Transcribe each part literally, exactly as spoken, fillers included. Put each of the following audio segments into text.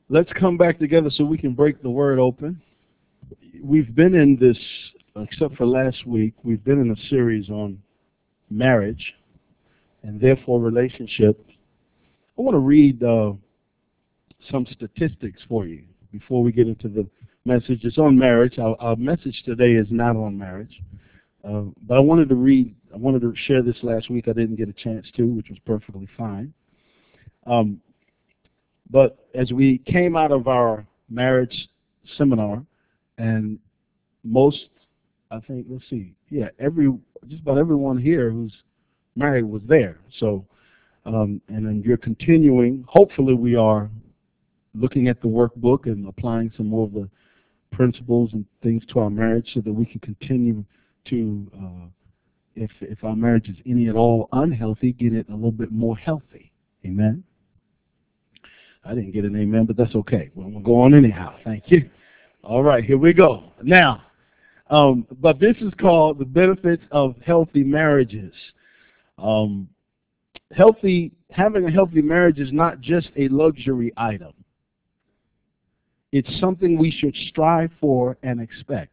Let's come back together so we can break the word open. We've been in this, except for last week, we've been in a series on marriage and therefore relationships. I want to read uh, some statistics for you before we get into the message. It's on marriage. Our, our message today is not on marriage. Uh, but I wanted to read, I wanted to share this last week. I didn't get a chance to, which was perfectly fine. Um, but as we came out of our marriage seminar, and most, I think, let's see, yeah, every, just about everyone here who's married was there. So, um, and then you're continuing, hopefully we are looking at the workbook and applying some more of the principles and things to our marriage so that we can continue to, uh, if if our marriage is any at all unhealthy, get it a little bit more healthy. Amen? I didn't get an amen, but that's okay. Well, we'll go on anyhow. Thank you. All right, here we go. Now, um, but this is called the benefits of healthy marriages. Um, healthy, having a healthy marriage is not just a luxury item. It's something we should strive for and expect.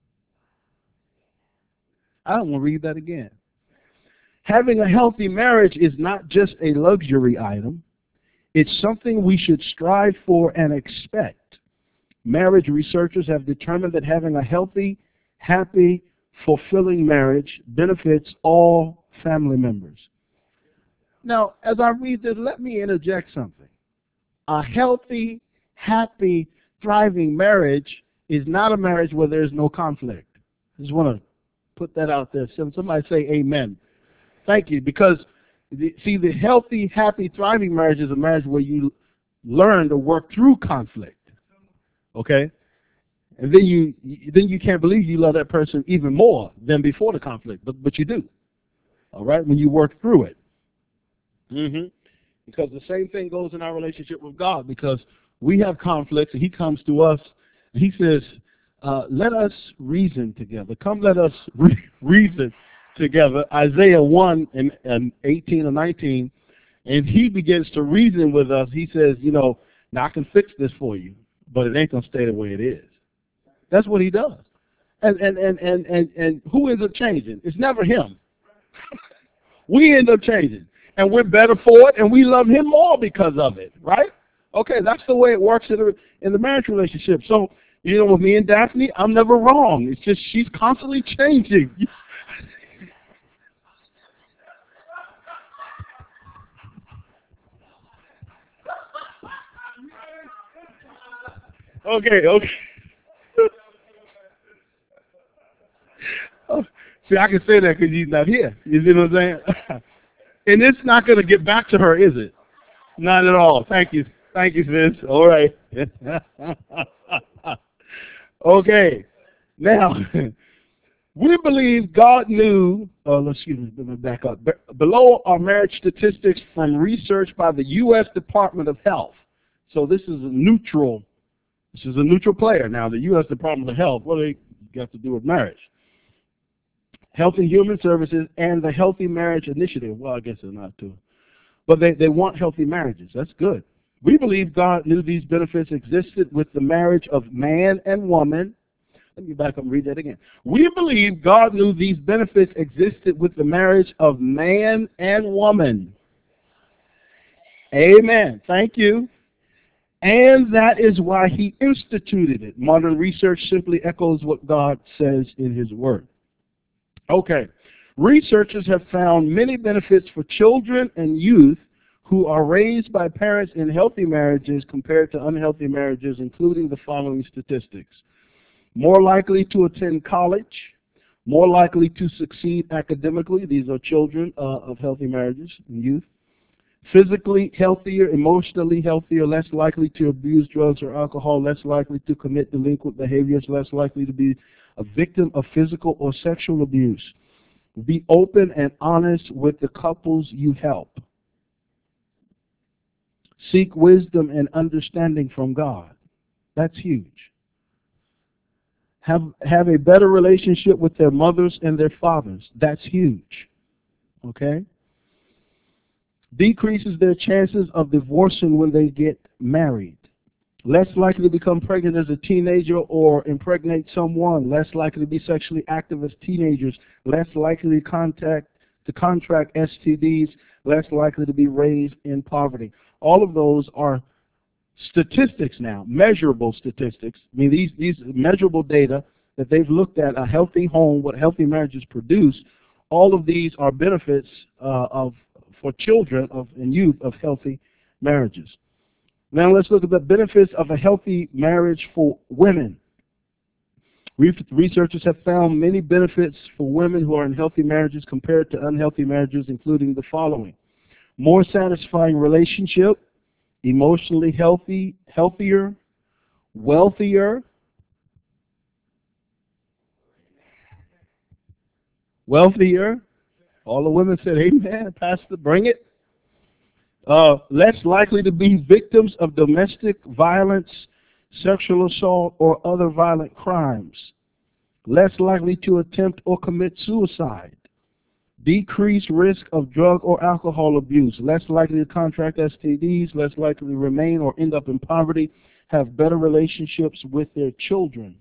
I don't want to read that again. Having a healthy marriage is not just a luxury item. It's something we should strive for and expect. Marriage researchers have determined that having a healthy, happy, fulfilling marriage benefits all family members. Now, as I read this, let me interject something. A healthy, happy, thriving marriage is not a marriage where there's no conflict. I just want to put that out there. Somebody say amen. Thank you, because the, see, the healthy, happy, thriving marriage is a marriage where you learn to work through conflict. Okay, and then you then you can't believe you love that person even more than before the conflict, but but you do. All right, when you work through it. Mm-hmm. Because the same thing goes in our relationship with God. Because we have conflicts, and He comes to us, and He says, uh, "Let us reason together. Come, let us re- reason." together, Isaiah one and, and eighteen or nineteen, and he begins to reason with us. He says, you know, now I can fix this for you, but it ain't going to stay the way it is. That's what he does. And and, and, and, and, and who ends up changing? It's never him. We end up changing, and we're better for it, and we love him more because of it, right? Okay, that's the way it works in the, in the marriage relationship. So, you know, with me and Daphne, I'm never wrong. It's just she's constantly changing. Okay, okay. Oh, see, I can say that because he's not here. You see what I'm saying? And it's not going to get back to her, is it? Not at all. Thank you. Thank you, sis. All right. Okay. Now, we believe God knew, uh, excuse me, let me back up. Be- below are marriage statistics from research by the U S Department of Health. So this is a neutral, this is a neutral player. Now, the U S Department of Health, what do they got to do with marriage? Health and Human Services and the Healthy Marriage Initiative. Well, I guess they're not too. But they, they want healthy marriages. That's good. We believe God knew these benefits existed with the marriage of man and woman. Let me back up and read that again. We believe God knew these benefits existed with the marriage of man and woman. Amen. Thank you. And that is why he instituted it. Modern research simply echoes what God says in his word. Okay. Researchers have found many benefits for children and youth who are raised by parents in healthy marriages compared to unhealthy marriages, including the following statistics. More likely to attend college, more likely to succeed academically. These are children uh, of healthy marriages and youth. Physically healthier, emotionally healthier, less likely to abuse drugs or alcohol, less likely to commit delinquent behaviors, less likely to be a victim of physical or sexual abuse. Be open and honest with the couples you help. Seek wisdom and understanding from God. That's huge. Have, have a better relationship with their mothers and their fathers. That's huge. Okay? Decreases their chances of divorcing when they get married. less likely to become pregnant as a teenager or impregnate someone, less likely to be sexually active as teenagers, less likely to contact to contract S T Ds, less likely to be raised in poverty. All of those are statistics now, measurable statistics. I mean, these these measurable data that they've looked at a healthy home, what healthy marriages produce. All of these are benefits uh, of for children of and youth of healthy marriages. Now let's look at the benefits of a healthy marriage for women. Researchers have found many benefits for women who are in healthy marriages compared to unhealthy marriages, including the following: more satisfying relationship, emotionally healthy, healthier, wealthier, wealthier. All the women said, "Amen, Pastor, bring it." Uh, less likely to be victims of domestic violence, sexual assault, or other violent crimes. Less likely to attempt or commit suicide. Decreased risk of drug or alcohol abuse. Less likely to contract S T Ds. Less likely to remain or end up in poverty. Have better relationships with their children.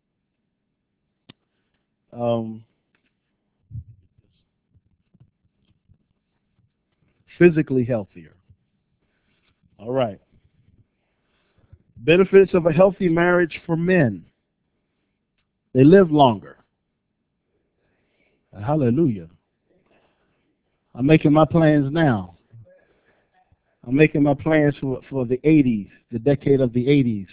Um, physically healthier. All right. Benefits of a healthy marriage for men. They live longer. Hallelujah. I'm making my plans now. I'm making my plans for, for the eighties, the decade of the eighties.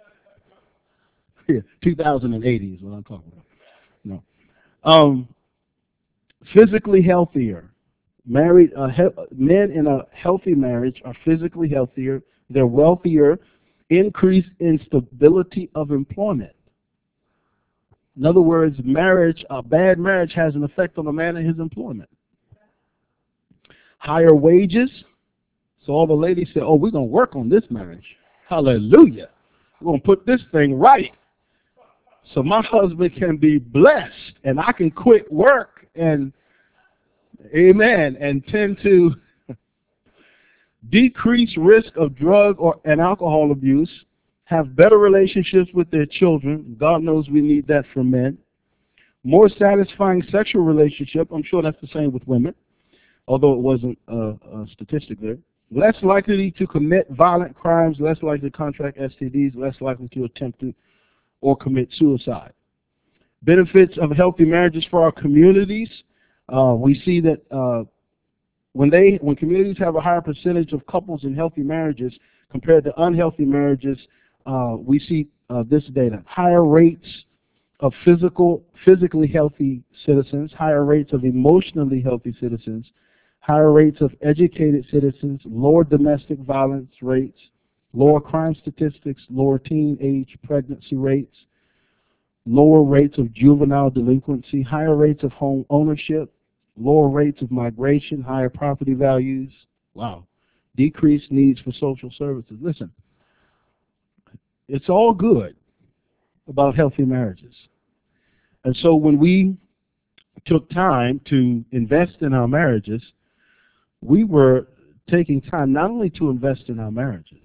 Yeah, two thousand eighty is what I'm talking about. No. Um, physically healthier. Married uh, he- men in a healthy marriage are physically healthier. They're wealthier. Increase in stability of employment. In other words, marriage, a bad marriage has an effect on a man and his employment. Higher wages. So all the ladies say, "Oh, we're going to work on this marriage. Hallelujah. We're going to put this thing right so my husband can be blessed and I can quit work and, amen, and tend to decrease risk of drug or and alcohol abuse, have better relationships with their children. God knows we need that for men. More satisfying sexual relationship. I'm sure that's the same with women, although it wasn't a, a statistic there. Less likely to commit violent crimes, less likely to contract S T Ds, less likely to attempt to or commit suicide. Benefits of healthy marriages for our communities. Uh, we see that uh, when they when communities have a higher percentage of couples in healthy marriages compared to unhealthy marriages, uh, we see uh, this data: higher rates of physical physically healthy citizens, higher rates of emotionally healthy citizens, higher rates of educated citizens, lower domestic violence rates, lower crime statistics, lower teen age pregnancy rates, lower rates of juvenile delinquency, higher rates of home ownership, lower rates of migration, higher property values. Wow. Decreased needs for social services. Listen, it's all good about healthy marriages. And so when we took time to invest in our marriages, we were taking time not only to invest in our marriages,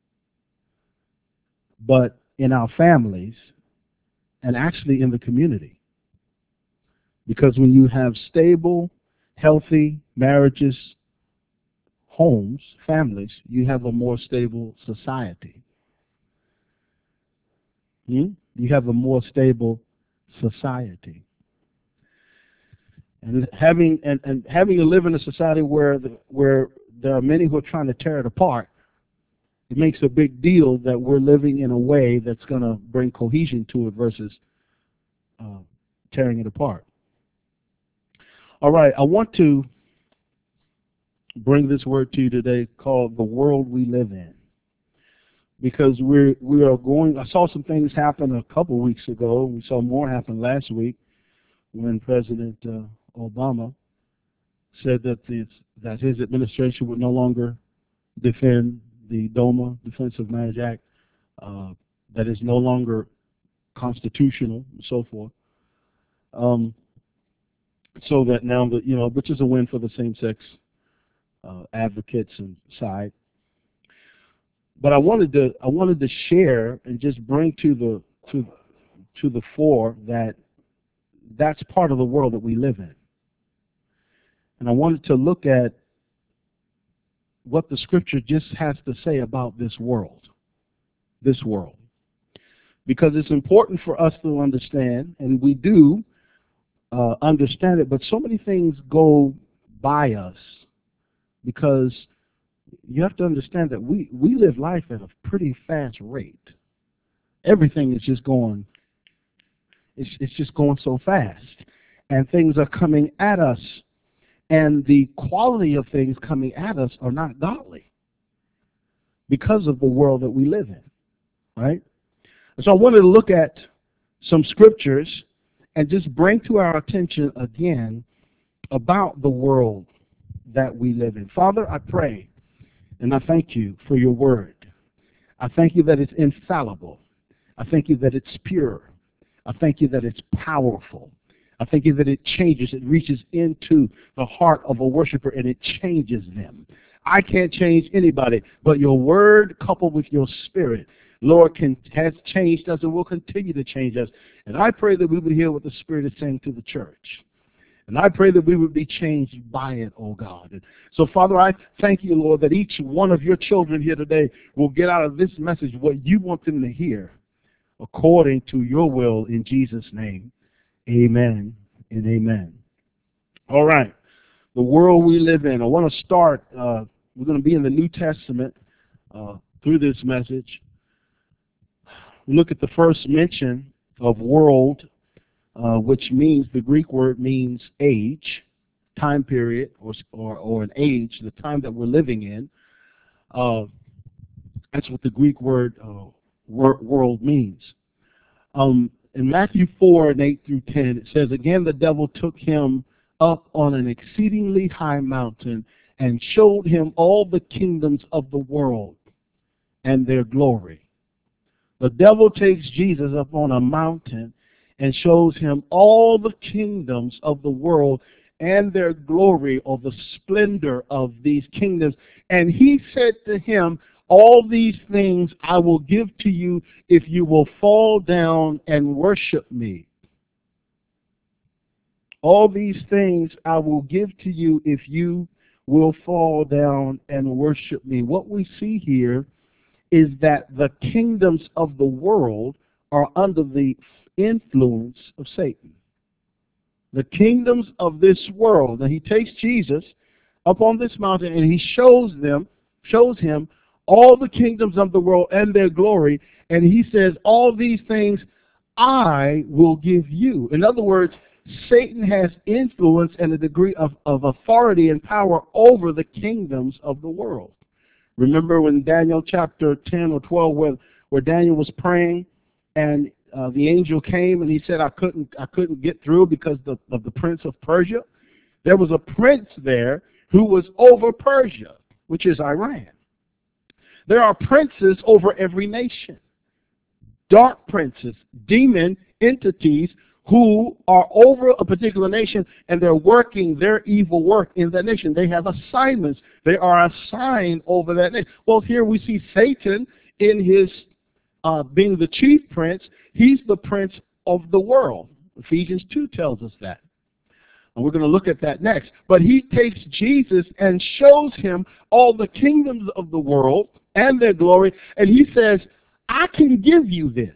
but in our families and actually in the community. Because when you have stable, healthy marriages, homes, families, you have a more stable society. Hmm? You have a more stable society. And having and, and having to live in a society where the, where there are many who are trying to tear it apart, it makes a big deal that we're living in a way that's going to bring cohesion to it versus uh, tearing it apart. All right, I want to bring this word to you today called the world we live in, because we're we are going. I saw some things happen a couple weeks ago. We saw more happen last week when President uh, Obama said that the, that his administration would no longer defend the DOMA, Defense of Marriage Act, uh, that is no longer constitutional and so forth. Um, so that now, the, you know, which is a win for the same-sex uh, advocates and side. but I wanted to I wanted to share and just bring to the to to the fore that that's part of the world that we live in. And I wanted to look at what the scripture just has to say about this world. This world. Because it's important for us to understand, and we do uh, understand it, but so many things go by us because you have to understand that we, we live life at a pretty fast rate. Everything is just going, it's, it's just going so fast. And things are coming at us. And the quality of things coming at us are not godly because of the world that we live in, right? And so I wanted to look at some scriptures and just bring to our attention again about the world that we live in. Father, I pray and I thank you for your word. I thank you that it's infallible. I thank you that it's pure. I thank you that it's powerful. I thank you that it changes, it reaches into the heart of a worshiper and it changes them. I can't change anybody, but your word coupled with your spirit, Lord, can, has changed us and will continue to change us. And I pray that we would hear what the Spirit is saying to the church. And I pray that we would be changed by it, oh God. And so, Father, I thank you, Lord, that each one of your children here today will get out of this message what you want them to hear according to your will in Jesus' name. Amen and amen. All right. The world we live in. I want to start, uh, we're going to be in the New Testament uh, through this message. Look at the first mention of world, uh, which means, the Greek word means age, time period, or, or, or an age, the time that we're living in. Uh, that's what the Greek word uh, wor world means. Um, in Matthew four and eight through ten, it says, again the devil took him up on an exceedingly high mountain and showed him all the kingdoms of the world and their glory. The devil takes Jesus up on a mountain and shows him all the kingdoms of the world and their glory, or the splendor of these kingdoms. And he said to him, all these things I will give to you if you will fall down and worship me. All these things I will give to you if you will fall down and worship me. What we see here is that the kingdoms of the world are under the influence of Satan. The kingdoms of this world. And he takes Jesus up on this mountain and he shows them, shows him all the kingdoms of the world and their glory. And he says, all these things I will give you. In other words, Satan has influence and a degree of, of authority and power over the kingdoms of the world. Remember when Daniel chapter ten or twelve, where, where Daniel was praying, and uh, the angel came and he said, I couldn't, I couldn't get through because the, of the prince of Persia. There was a prince there who was over Persia, which is Iran. There are princes over every nation. Dark princes, demon entities who are over a particular nation, and they're working their evil work in that nation. They have assignments. They are assigned over that nation. Well, here we see Satan in his uh, being the chief prince. He's the prince of the world. Ephesians two tells us that. And we're going to look at that next. But he takes Jesus and shows him all the kingdoms of the world and their glory, and he says, I can give you this.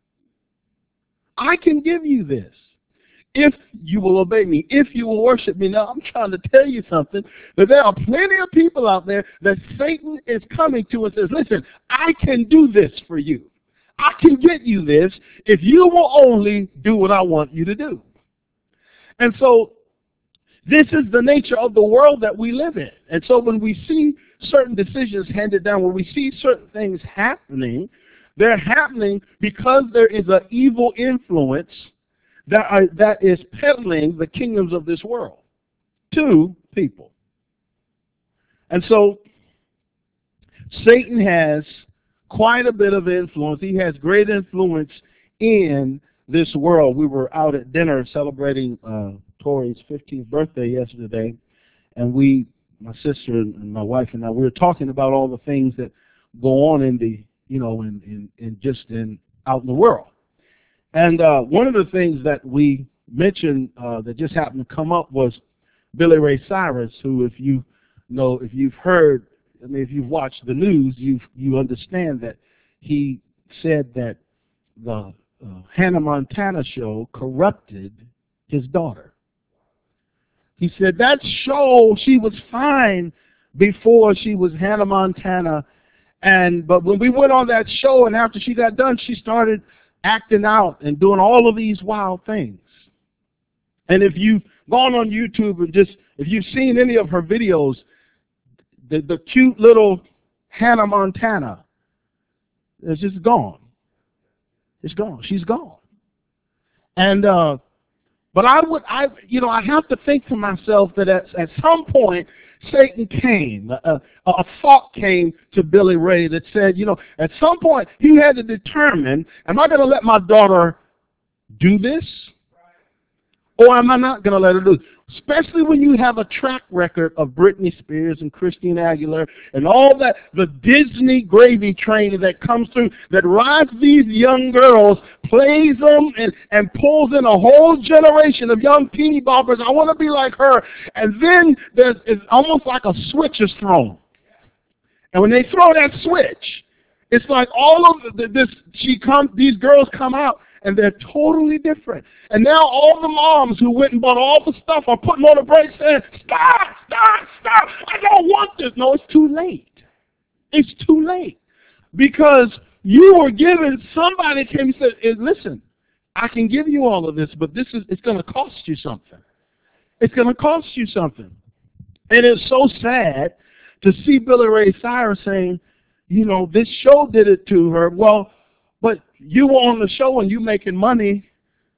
I can give you this if you will obey me, if you will worship me. Now, I'm trying to tell you something, that there are plenty of people out there that Satan is coming to and says, listen, I can do this for you. I can get you this if you will only do what I want you to do. And so this is the nature of the world that we live in. And so when we see certain decisions handed down, when we see certain things happening, they're happening because there is an evil influence that, are, that is peddling the kingdoms of this world to people. And so Satan has quite a bit of influence. He has great influence in this world. We were out at dinner celebrating uh, Tori's fifteenth birthday yesterday, and we, my sister and my wife and I, we were talking about all the things that go on in the, you know, in, in, in just in out in the world. And uh, one of the things that we mentioned uh, that just happened to come up was Billy Ray Cyrus, who, if you know, if you've heard, I mean, if you've watched the news, you you understand that he said that the uh, Hannah Montana show corrupted his daughter. He said that show, she was fine before she was Hannah Montana, and but when we went on that show and after she got done, she started acting out and doing all of these wild things. And if you've gone on YouTube and just, if you've seen any of her videos, the, the cute little Hannah Montana is just gone. It's gone. She's gone. And, uh, but I would, I, you know, I have to think to myself that at, at some point, Satan came, a, a thought came to Billy Ray that said, you know, at some point he had to determine, am I going to let my daughter do this? Or am I not going to let her do it? Especially when you have a track record of Britney Spears and Christina Aguilera and all that, the Disney gravy train that comes through, that rides these young girls, plays them, and, and pulls in a whole generation of young teeny boppers. I want to be like her. And then there's, it's almost like a switch is thrown. And when they throw that switch, it's like all of the, this, she comes, these girls come out, and they're totally different. And now all the moms who went and bought all the stuff are putting on the brakes saying, stop, stop, stop, I don't want this. No, it's too late. It's too late. Because you were given, somebody came and said, listen, I can give you all of this, but this is, it's going to cost you something. It's going to cost you something. And it's so sad to see Billy Ray Cyrus saying, you know, this show did it to her. Well, but you were on the show and you making money.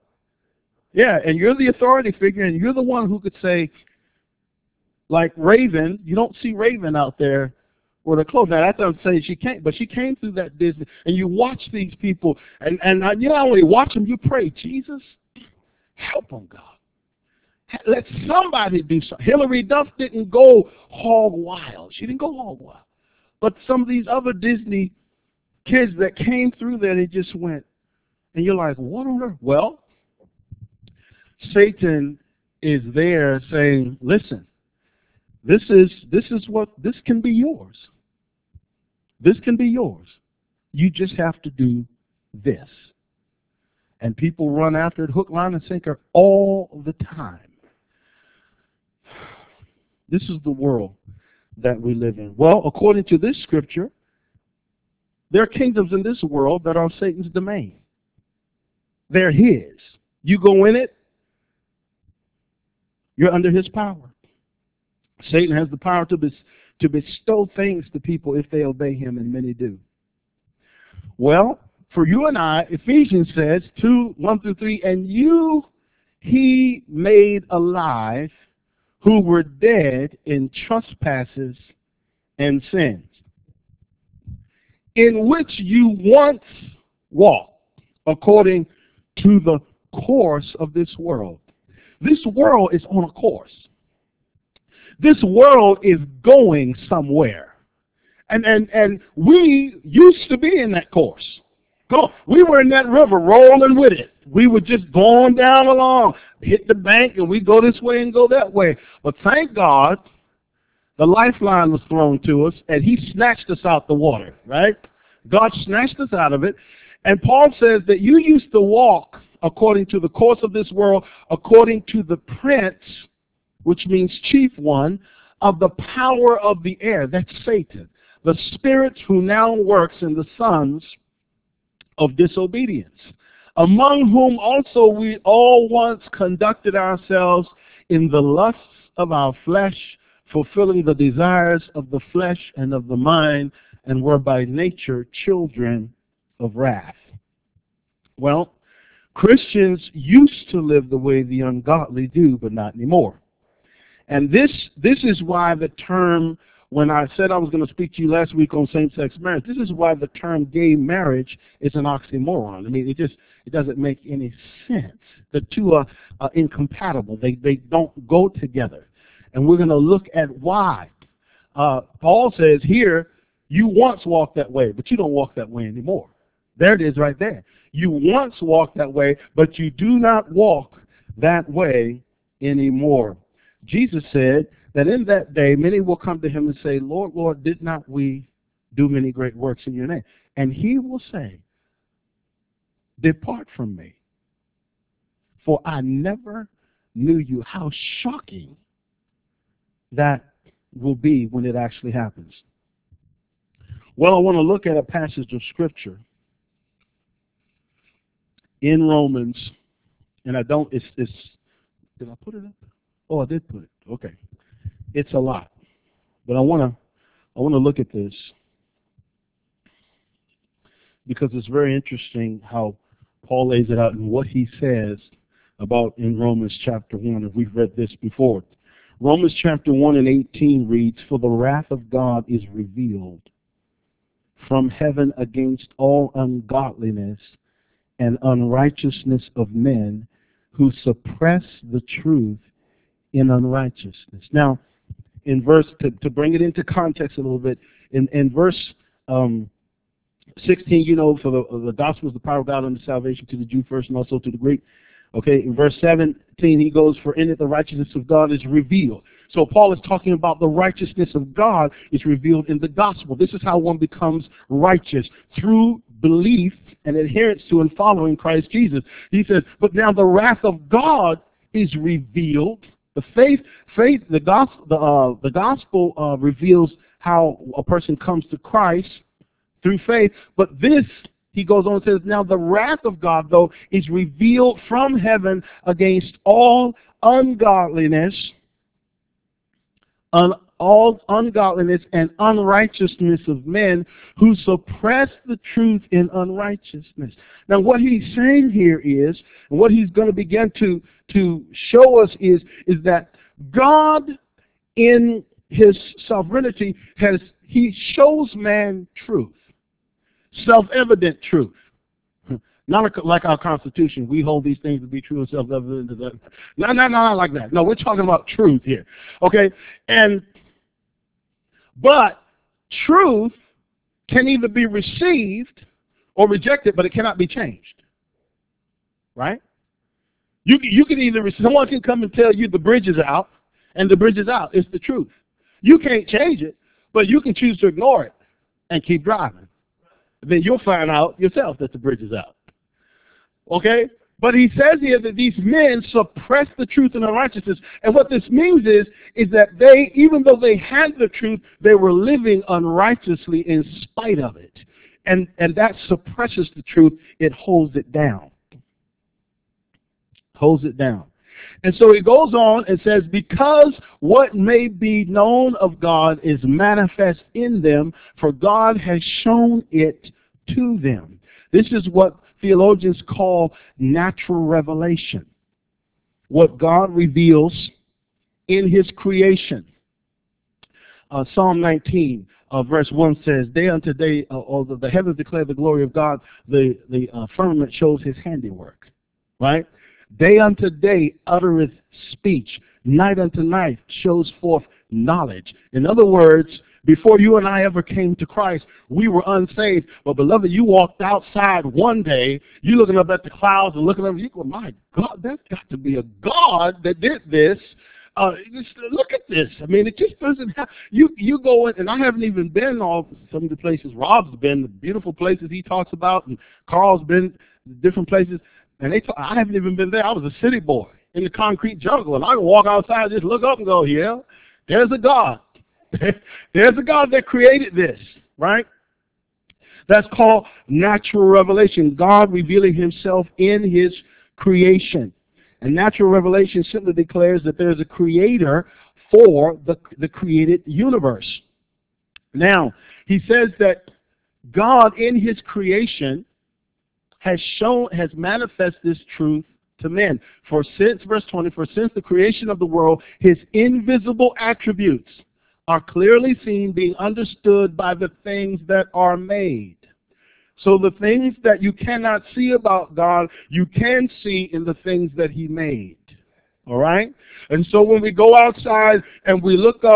Yeah, and you're the authority figure, and you're the one who could say, like Raven, you don't see Raven out there with her clothes. Now, that doesn't say she came, but she came through that Disney. And you watch these people, and, and you not only watch them, you pray, Jesus, help them, God. Let somebody do something. Hillary Duff didn't go hog wild. She didn't go hog wild. But some of these other Disney kids that came through there, they just went, and you're like, what on earth? Well, Satan is there saying, listen, this is this is what this can be yours. This can be yours. You just have to do this. And people run after it hook, line, and sinker all the time. This is the world that we live in. Well, according to this scripture, there are kingdoms in this world that are Satan's domain. They're his. You go in it, you're under his power. Satan has the power to, bes to bestow things to people if they obey him, and many do. Well, for you and I, Ephesians says, two, one through three, and you he made alive who were dead in trespasses and sins, in which you once walked according to the course of this world. This world is on a course. This world is going somewhere. And, and, and we used to be in that course. Go. We were in that river rolling with it. We were just going down along, hit the bank, and we go this way and go that way. But thank God, the lifeline was thrown to us, and he snatched us out the water, right? God snatched us out of it. And Paul says that you used to walk according to the course of this world, according to the prince, which means chief one, of the power of the air. That's Satan. The spirit who now works in the sons of disobedience, among whom also we all once conducted ourselves in the lusts of our flesh, fulfilling the desires of the flesh and of the mind, and were by nature children of wrath. Well, Christians used to live the way the ungodly do, but not anymore. And this, this is why the term, when I said I was going to speak to you last week on same-sex marriage, this is why the term gay marriage is an oxymoron. I mean, it just it doesn't make any sense. The two are, are incompatible. They, they don't go together. And we're going to look at why. Uh, Paul says here, You once walked that way, but you don't walk that way anymore. There it is right there. You once walked that way, but you do not walk that way anymore. Jesus said that in that day, many will come to him and say, Lord, Lord, did not we do many great works in your name? And he will say, depart from me, for I never knew you. How shocking that will be when it actually happens. Well, I want to look at a passage of Scripture in Romans, and I don't, it's, it's, did I put it up? Oh, I did put it. Okay. It's a lot. But I want to, I want to look at this because it's very interesting how Paul lays it out and what he says about in Romans chapter one, and we've read this before. Romans chapter one and eighteen reads, for the wrath of God is revealed from heaven against all ungodliness and unrighteousness of men who suppress the truth in unrighteousness. Now, in verse, to, to bring it into context a little bit, in, in verse um, sixteen, you know, for the, the gospel is the power of God unto salvation to the Jew first and also to the Greek. Okay, in verse seventeen, he goes, for in it the righteousness of God is revealed. So Paul is talking about the righteousness of God is revealed in the gospel. This is how one becomes righteous, through belief and adherence to and following Christ Jesus. He says, but now the wrath of God is revealed. The faith, faith, the gospel, the, uh, the gospel uh, reveals how a person comes to Christ through faith. But this, he goes on and says, now the wrath of God, though, is revealed from heaven against all ungodliness, un, all ungodliness and unrighteousness of men who suppress the truth in unrighteousness. Now what he's saying here is, and what he's going to begin to, to show us is, is that God in his sovereignty has, he shows man truth. Self-evident truth. Not like our Constitution. We hold these things to be true and self-evident. No, no, no, not like that. No, we're talking about truth here. Okay? And, but truth can either be received or rejected, but it cannot be changed. Right? You, you can either, someone can come and tell you the bridge is out, and the bridge is out. It's the truth. You can't change it, but you can choose to ignore it and keep driving. Then you'll find out yourself that the bridge is out. Okay? But he says here that these men suppress the truth in unrighteousness. And what this means is, is that they, even though they had the truth, they were living unrighteously in spite of it. And, and that suppresses the truth. It holds it down. Holds it down. And so he goes on and says, because what may be known of God is manifest in them, for God has shown it to them. This is what theologians call natural revelation. What God reveals in his creation. Uh, Psalm nineteen, uh, verse one says, day unto day, uh, although the heavens declare the glory of God, the, the uh, firmament shows his handiwork. Right? Day unto day uttereth speech. Night unto night shows forth knowledge. In other words, before you and I ever came to Christ, we were unsaved. But beloved, you walked outside one day, you looking up at the clouds and looking up, you go, my God, that's got to be a God that did this. Uh, just look at this. I mean, it just doesn't have, you, you go in, and I haven't even been all some of the places Rob's been, the beautiful places he talks about, and Carl's been different places. And they talk, I haven't even been there. I was a city boy in the concrete jungle, and I can walk outside and just look up and go, yeah, there's a God. There's a God that created this, right? That's called natural revelation, God revealing himself in his creation. And natural revelation simply declares that there's a creator for the, the created universe. Now, he says that God in his creation has shown, has manifested this truth to men. For since, verse twenty, for since the creation of the world, his invisible attributes are clearly seen, being understood by the things that are made. So the things that you cannot see about God, you can see in the things that he made. All right? And so when we go outside and we look up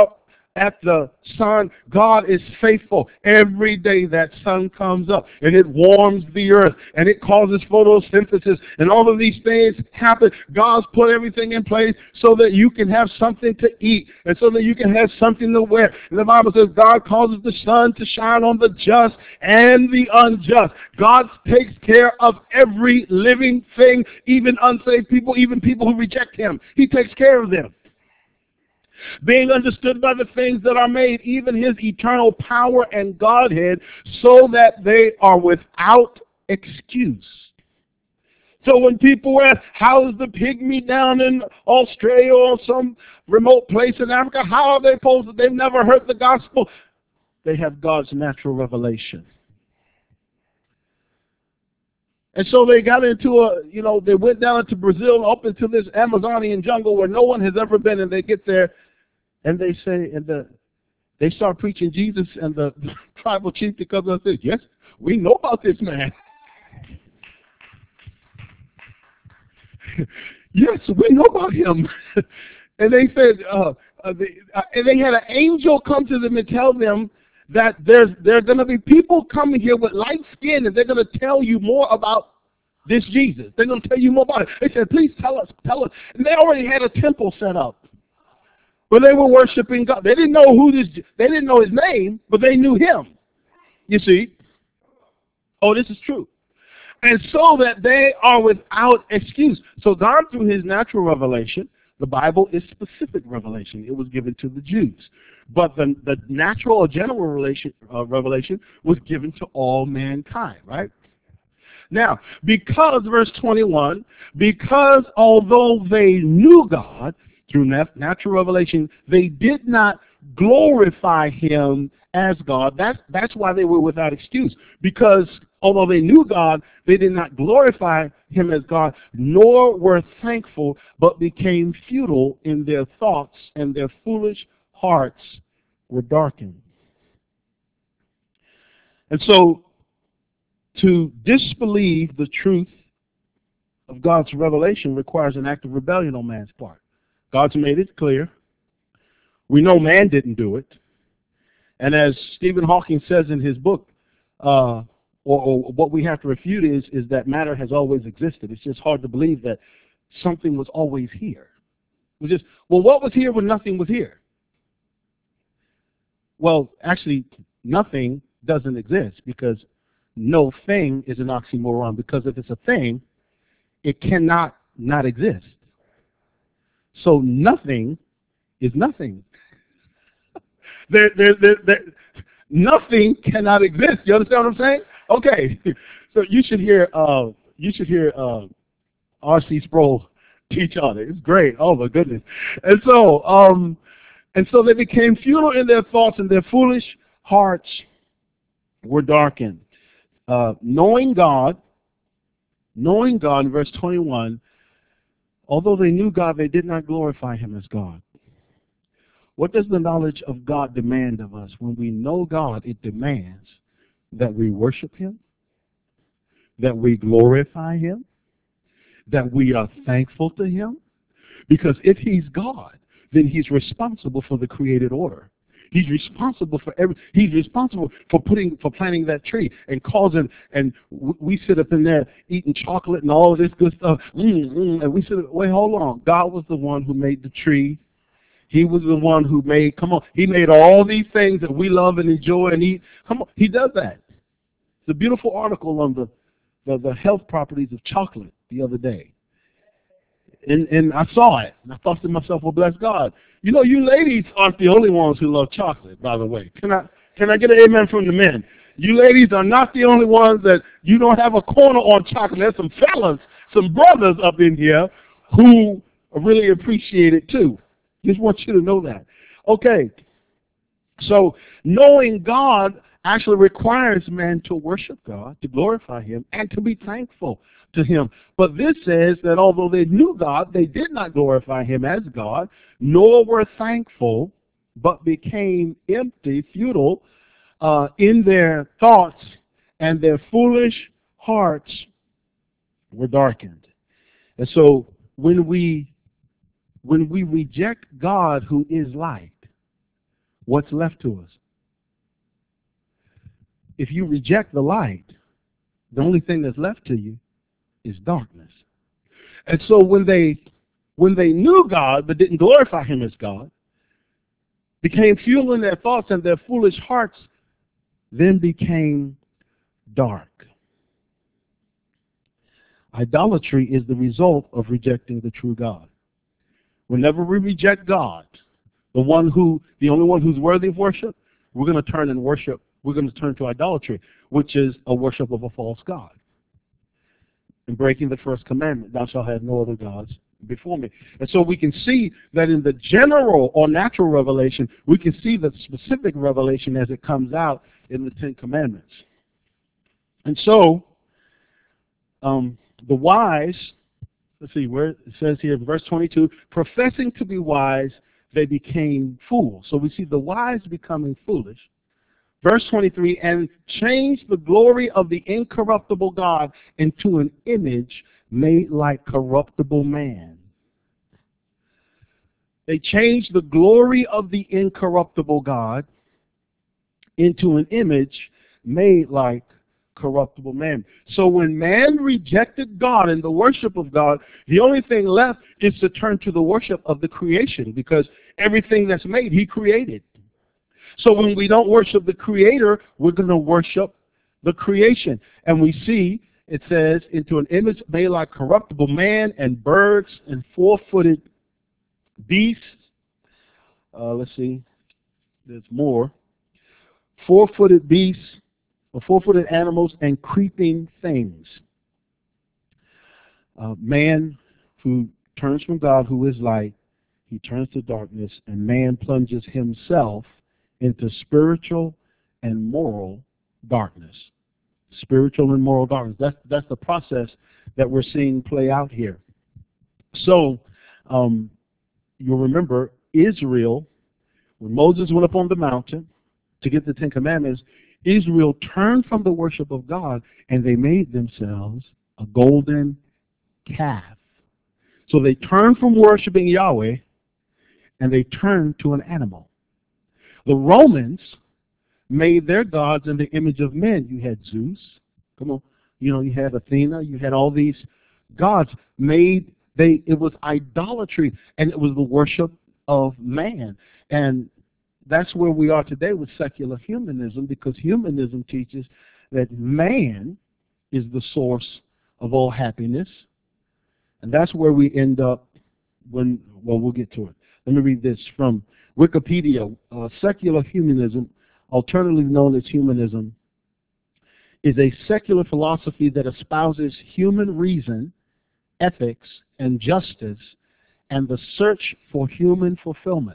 at the sun. God is faithful. Every day that sun comes up and it warms the earth and it causes photosynthesis and all of these things happen. God's put everything in place so that you can have something to eat and so that you can have something to wear. And the Bible says God causes the sun to shine on the just and the unjust. God takes care of every living thing, even unsaved people, even people who reject him. He takes care of them. Being understood by the things that are made, even his eternal power and Godhead, so that they are without excuse. So when people ask, how is the pygmy down in Australia or some remote place in Africa, how are they supposed to, they've never heard the gospel? They have God's natural revelation. And so they got into a, you know, they went down into Brazil, up into this Amazonian jungle where no one has ever been, and they get there, and they say, and the, they start preaching Jesus, and the, the tribal chief that comes up and says, yes, we know about this man. Yes, we know about him. And they said, uh, uh, they, uh, and they had an angel come to them and tell them that there's there are going to be people coming here with light skin, and they're going to tell you more about this Jesus. They're going to tell you more about it. They said, please tell us, tell us. And they already had a temple set up. But they were worshiping God. They didn't know who this, they didn't know his name, but they knew him. You see? Oh, this is true. And so that they are without excuse. So God, through his natural revelation, the Bible is specific revelation. It was given to the Jews. But the, the natural or general relation, uh, revelation was given to all mankind, right? Now, because, verse twenty-one, because although they knew God, through nat natural revelation, they did not glorify him as God. That's, that's why they were without excuse. Because although they knew God, they did not glorify him as God, nor were thankful, but became futile in their thoughts, and their foolish hearts were darkened. And so, to disbelieve the truth of God's revelation requires an act of rebellion on man's part. God's made it clear. We know man didn't do it. And as Stephen Hawking says in his book, uh, or, or what we have to refute is, is that matter has always existed. It's just hard to believe that something was always here. It was just, well, what was here when nothing was here? Well, actually, nothing doesn't exist, because no thing is an oxymoron, because if it's a thing, it cannot not exist. So nothing is nothing. there, there, there, there, nothing cannot exist. You understand what I'm saying? Okay. So you should hear, uh, you should hear uh, R C Sproul teach on it. It's great. Oh my goodness. And so, um, and so they became futile in their thoughts, and their foolish hearts were darkened. Uh, knowing God, knowing God, in verse twenty-one, although they knew God, they did not glorify him as God. What does the knowledge of God demand of us? When we know God, it demands that we worship him, that we glorify him, that we are thankful to him. Because if he's God, then he's responsible for the created order. He's responsible for every. He's responsible for putting, for planting that tree and causing. And we sit up in there eating chocolate and all of this good stuff. Mm, mm, and we sit. Wait, hold on. God was the one who made the tree. He was the one who made. Come on. He made all these things that we love and enjoy and eat. Come on. He does that. It's a beautiful article on the the, the health properties of chocolate the other day. And, and I saw it, and I thought to myself, well, bless God. You know, you ladies aren't the only ones who love chocolate, by the way. Can I, can I get an amen from the men? You ladies are not the only ones that you don't have a corner on chocolate. There's some fellas, some brothers up in here who really appreciate it too. Just want you to know that. Okay, so knowing God actually requires man to worship God, to glorify him, and to be thankful to him. But this says that although they knew God, they did not glorify him as God, nor were thankful, but became empty, futile uh, in their thoughts, and their foolish hearts were darkened. And so when we when we reject God, who is light, what's left to us? If you reject the light, the only thing that's left to you is darkness. And so when they when they knew God but didn't glorify him as God, became fuel in their thoughts, and their foolish hearts then became dark. Idolatry is the result of rejecting the true God. Whenever we reject God, the one who, the only one who's worthy of worship, we're going to turn and worship. We're going to turn to idolatry, which is a worship of a false God. And breaking the first commandment, thou shalt have no other gods before me. And so we can see that in the general or natural revelation, we can see the specific revelation as it comes out in the Ten Commandments. And so, um, the wise, let's see where it says here, verse twenty-two, professing to be wise, they became fools. So we see the wise becoming foolish. Verse twenty-three, and changed the glory of the incorruptible God into an image made like corruptible man. They changed the glory of the incorruptible God into an image made like corruptible man. So when man rejected God and the worship of God, the only thing left is to turn to the worship of the creation, because everything that's made, he created. So when we don't worship the Creator, we're going to worship the creation. And we see, it says, into an image made like corruptible man and birds and four-footed beasts. Uh, let's see, there's more. Four-footed beasts, or four-footed animals, and creeping things. Uh, man who turns from God, who is light, he turns to darkness, and man plunges himself into spiritual and moral darkness. Spiritual and moral darkness. That's, that's the process that we're seeing play out here. So, um, you'll remember Israel, when Moses went up on the mountain to get the Ten Commandments, Israel turned from the worship of God, and they made themselves a golden calf. So they turned from worshiping Yahweh, and they turned to an animal. The Romans made their gods in the image of men. You had Zeus, come on, you know, you had Athena, you had all these gods made. They it was idolatry, and it was the worship of man. And that's where we are today with secular humanism, because humanism teaches that man is the source of all happiness, and that's where we end up when. Well, we'll get to it. Let me read this from Wikipedia. Uh, secular humanism, alternatively known as humanism, is a secular philosophy that espouses human reason, ethics, and justice, and the search for human fulfillment.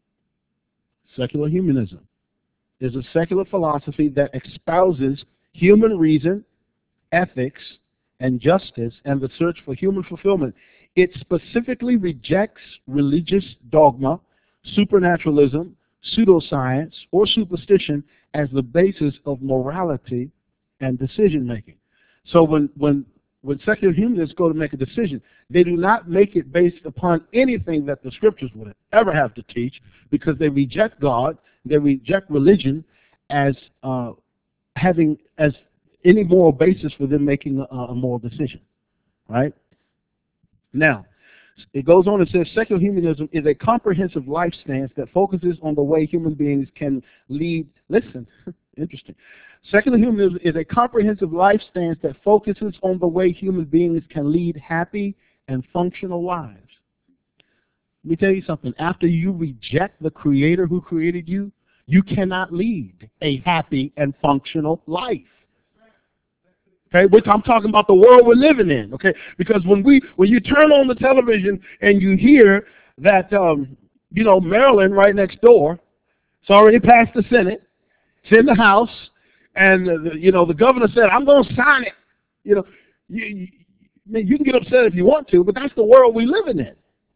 Secular humanism is a secular philosophy that espouses human reason, ethics, and justice, and the search for human fulfillment. It specifically rejects religious dogma, supernaturalism, pseudoscience, or superstition as the basis of morality and decision-making. So when, when, when secular humanists go to make a decision, they do not make it based upon anything that the scriptures would ever have to teach, because they reject God, they reject religion as uh, having as any moral basis for them making a, a moral decision, right? Now, it goes on and says, secular humanism is a comprehensive life stance that focuses on the way human beings can lead. Listen, interesting. Secular humanism is a comprehensive life stance that focuses on the way human beings can lead happy and functional lives. Let me tell you something. After you reject the Creator who created you, you cannot lead a happy and functional life. Okay, which I'm talking about the world we're living in. Okay, because when we when you turn on the television and you hear that um, you know, Maryland right next door, it's already passed the Senate, it's in the House, and uh, the, you know, the governor said, "I'm going to sign it." You know, you, you you can get upset if you want to, but that's the world we're living in,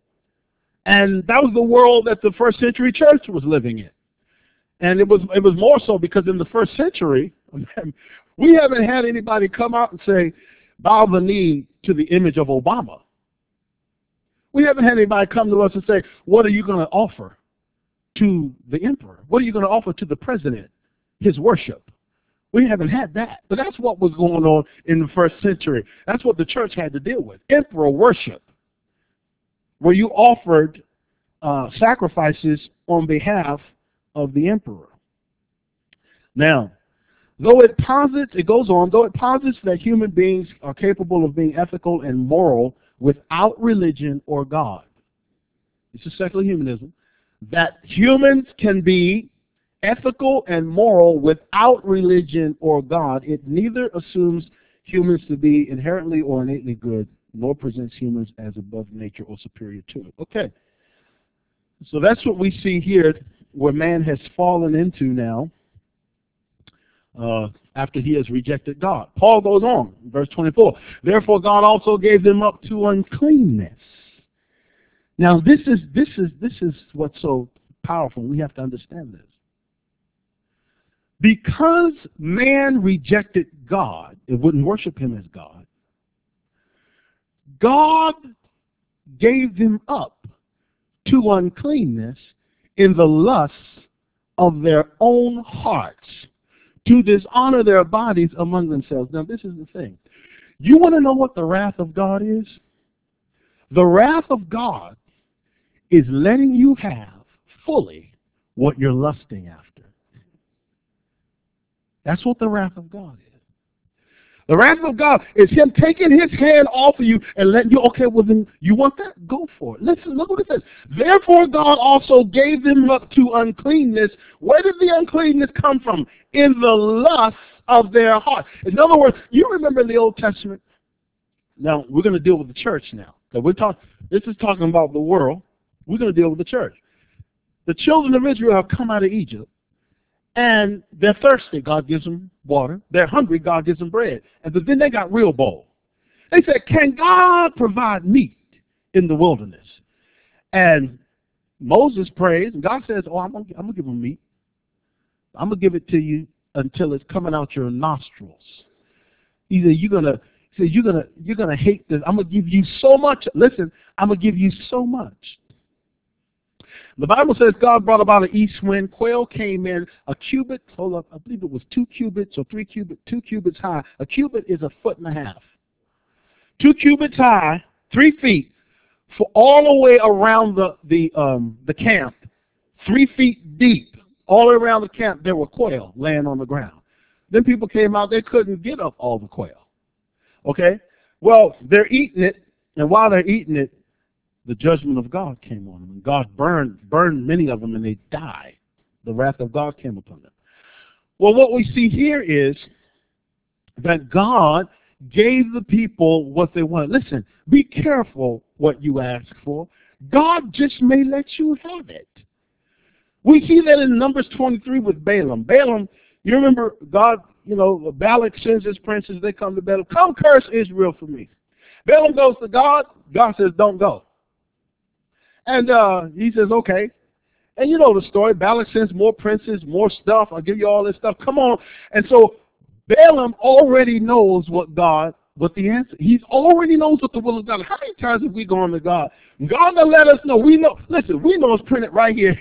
and that was the world that the first century church was living in. And it was it was more so because in the first century, we haven't had anybody come out and say, bow the knee to the image of Obama. We haven't had anybody come to us and say, what are you going to offer? to the emperor? What are you going to offer to the president? His worship. We haven't had that. But that's what was going on in the first century. That's what the church had to deal with. Emperor worship, where you offered uh, sacrifices on behalf of the emperor. Now, though it posits, it goes on, though it posits that human beings are capable of being ethical and moral without religion or God. This is secular humanism. That humans can be ethical and moral without religion or God. It neither assumes humans to be inherently or innately good, nor presents humans as above nature or superior to it. Okay. So that's what we see here, where man has fallen into now uh, after he has rejected God. Paul goes on, verse twenty-four. Therefore God also gave them up to uncleanness. Now this is this is this is what's so powerful. We have to understand this. Because man rejected God, it wouldn't worship him as God, God gave them up to uncleanness in the lusts of their own hearts, to dishonor their bodies among themselves. Now this is the thing. You want to know what the wrath of God is? The wrath of God is letting you have fully what you're lusting after. That's what the wrath of God is. The wrath of God is him taking his hand off of you and letting you, okay, well then you want that? Go for it. Listen, look what it says. Therefore God also gave them up to uncleanness. Where did the uncleanness come from? In the lust of their heart. In other words, you remember in the Old Testament. Now, we're going to deal with the church now. So we're talk, this is talking about the world. We're going to deal with the church. The children of Israel have come out of Egypt. And they're thirsty, God gives them water. They're hungry, God gives them bread. And then they got real bold. They said, can God provide meat in the wilderness? And Moses prays, and God says, oh, I'm going to give them meat. I'm going to give it to you until it's coming out your nostrils. He said, you're going to, he said, you're going to, you're going to hate this. I'm going to give you so much. Listen, I'm going to give you so much. The Bible says God brought about an east wind. Quail came in a cubit. Hold up, I believe it was two cubits or three cubits, two cubits high. A cubit is a foot and a half. Two cubits high, three feet, for all the way around the the um the camp, three feet deep, all around the camp. There were quail laying on the ground. Then people came out. They couldn't get up all the quail. Okay, well they're eating it, and while they're eating it, the judgment of God came on them. And God burned, burned many of them, and they died. The wrath of God came upon them. Well, what we see here is that God gave the people what they wanted. Listen, be careful what you ask for. God just may let you have it. We see that in Numbers twenty-three with Balaam. Balaam, you remember God, you know, Balak sends his princes, they come to Balaam. Come curse Israel for me. Balaam goes to God. God says, don't go. And uh, he says, okay. And you know the story. Balak sends more princes, more stuff. I'll give you all this stuff. Come on. And so Balaam already knows what God, what the answer. He already knows what the will of God is. How many times have we gone to God? God will let us know. We know. Listen, we know it's printed right here.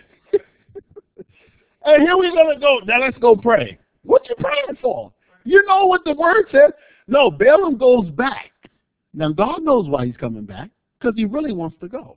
And here we're going to go. Now let's go pray. What you praying for? You know what the word says? No, Balaam goes back. Now God knows why he's coming back, because he really wants to go.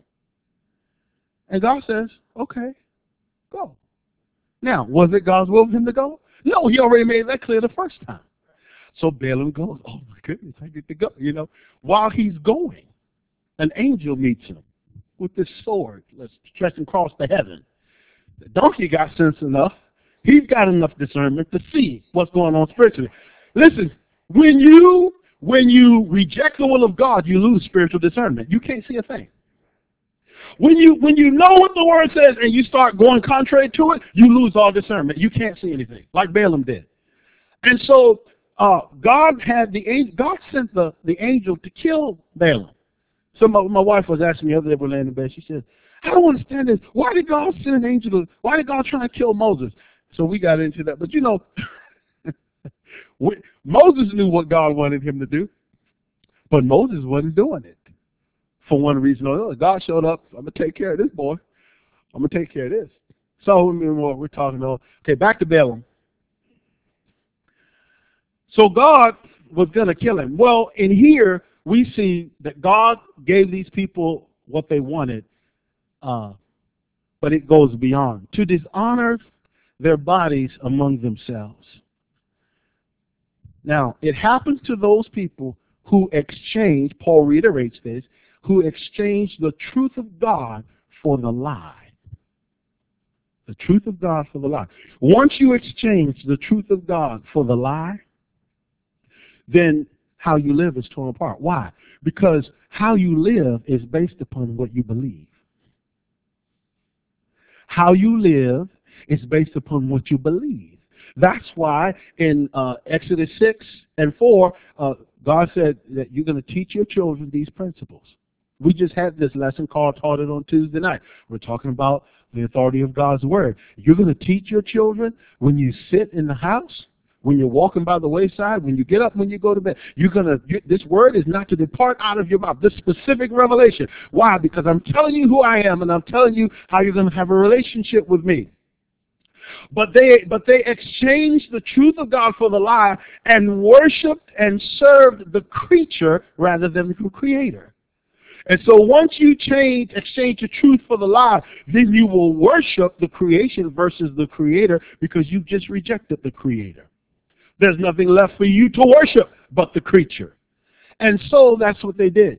And God says, okay, go. Now, was it God's will for him to go? No, he already made that clear the first time. So Balaam goes, oh my goodness, I get to go. You know, while he's going, an angel meets him with this sword that's stretching across the heaven. The donkey got sense enough. He's got enough discernment to see what's going on spiritually. Listen, when you when you reject the will of God, you lose spiritual discernment. You can't see a thing. When you when you know what the word says and you start going contrary to it, you lose all discernment. You can't see anything, like Balaam did. And so uh, God had the God sent the, the angel to kill Balaam. So my, my wife was asking me the other day, we're laying in bed. She said, I don't understand this. Why did God send an angel to, why did God try to kill Moses? So we got into that. But you know, we, Moses knew what God wanted him to do, but Moses wasn't doing it. For one reason or another, God showed up. I'm going to take care of this boy. I'm going to take care of this. So what we're talking about. Okay, back to Balaam. So God was going to kill him. Well, in here we see that God gave these people what they wanted, uh, but it goes beyond to dishonor their bodies among themselves. Now, it happens to those people who exchange, Paul reiterates this, who exchange the truth of God for the lie. The truth of God for the lie. Once you exchange the truth of God for the lie, then how you live is torn apart. Why? Because how you live is based upon what you believe. How you live is based upon what you believe. That's why in uh, Exodus six and four, uh, God said that you're going to teach your children these principles. We just had this lesson called Taught It on Tuesday night. We're talking about the authority of God's Word. You're going to teach your children when you sit in the house, when you're walking by the wayside, when you get up, when you go to bed. You're going to, you, this word is not to depart out of your mouth. This specific revelation. Why? Because I'm telling you who I am, and I'm telling you how you're going to have a relationship with me. But they, but they exchanged the truth of God for the lie and worshipped and served the creature rather than the Creator. And so once you change, exchange the truth for the lie, then you will worship the creation versus the Creator because you've just rejected the Creator. There's nothing left for you to worship but the creature. And so that's what they did.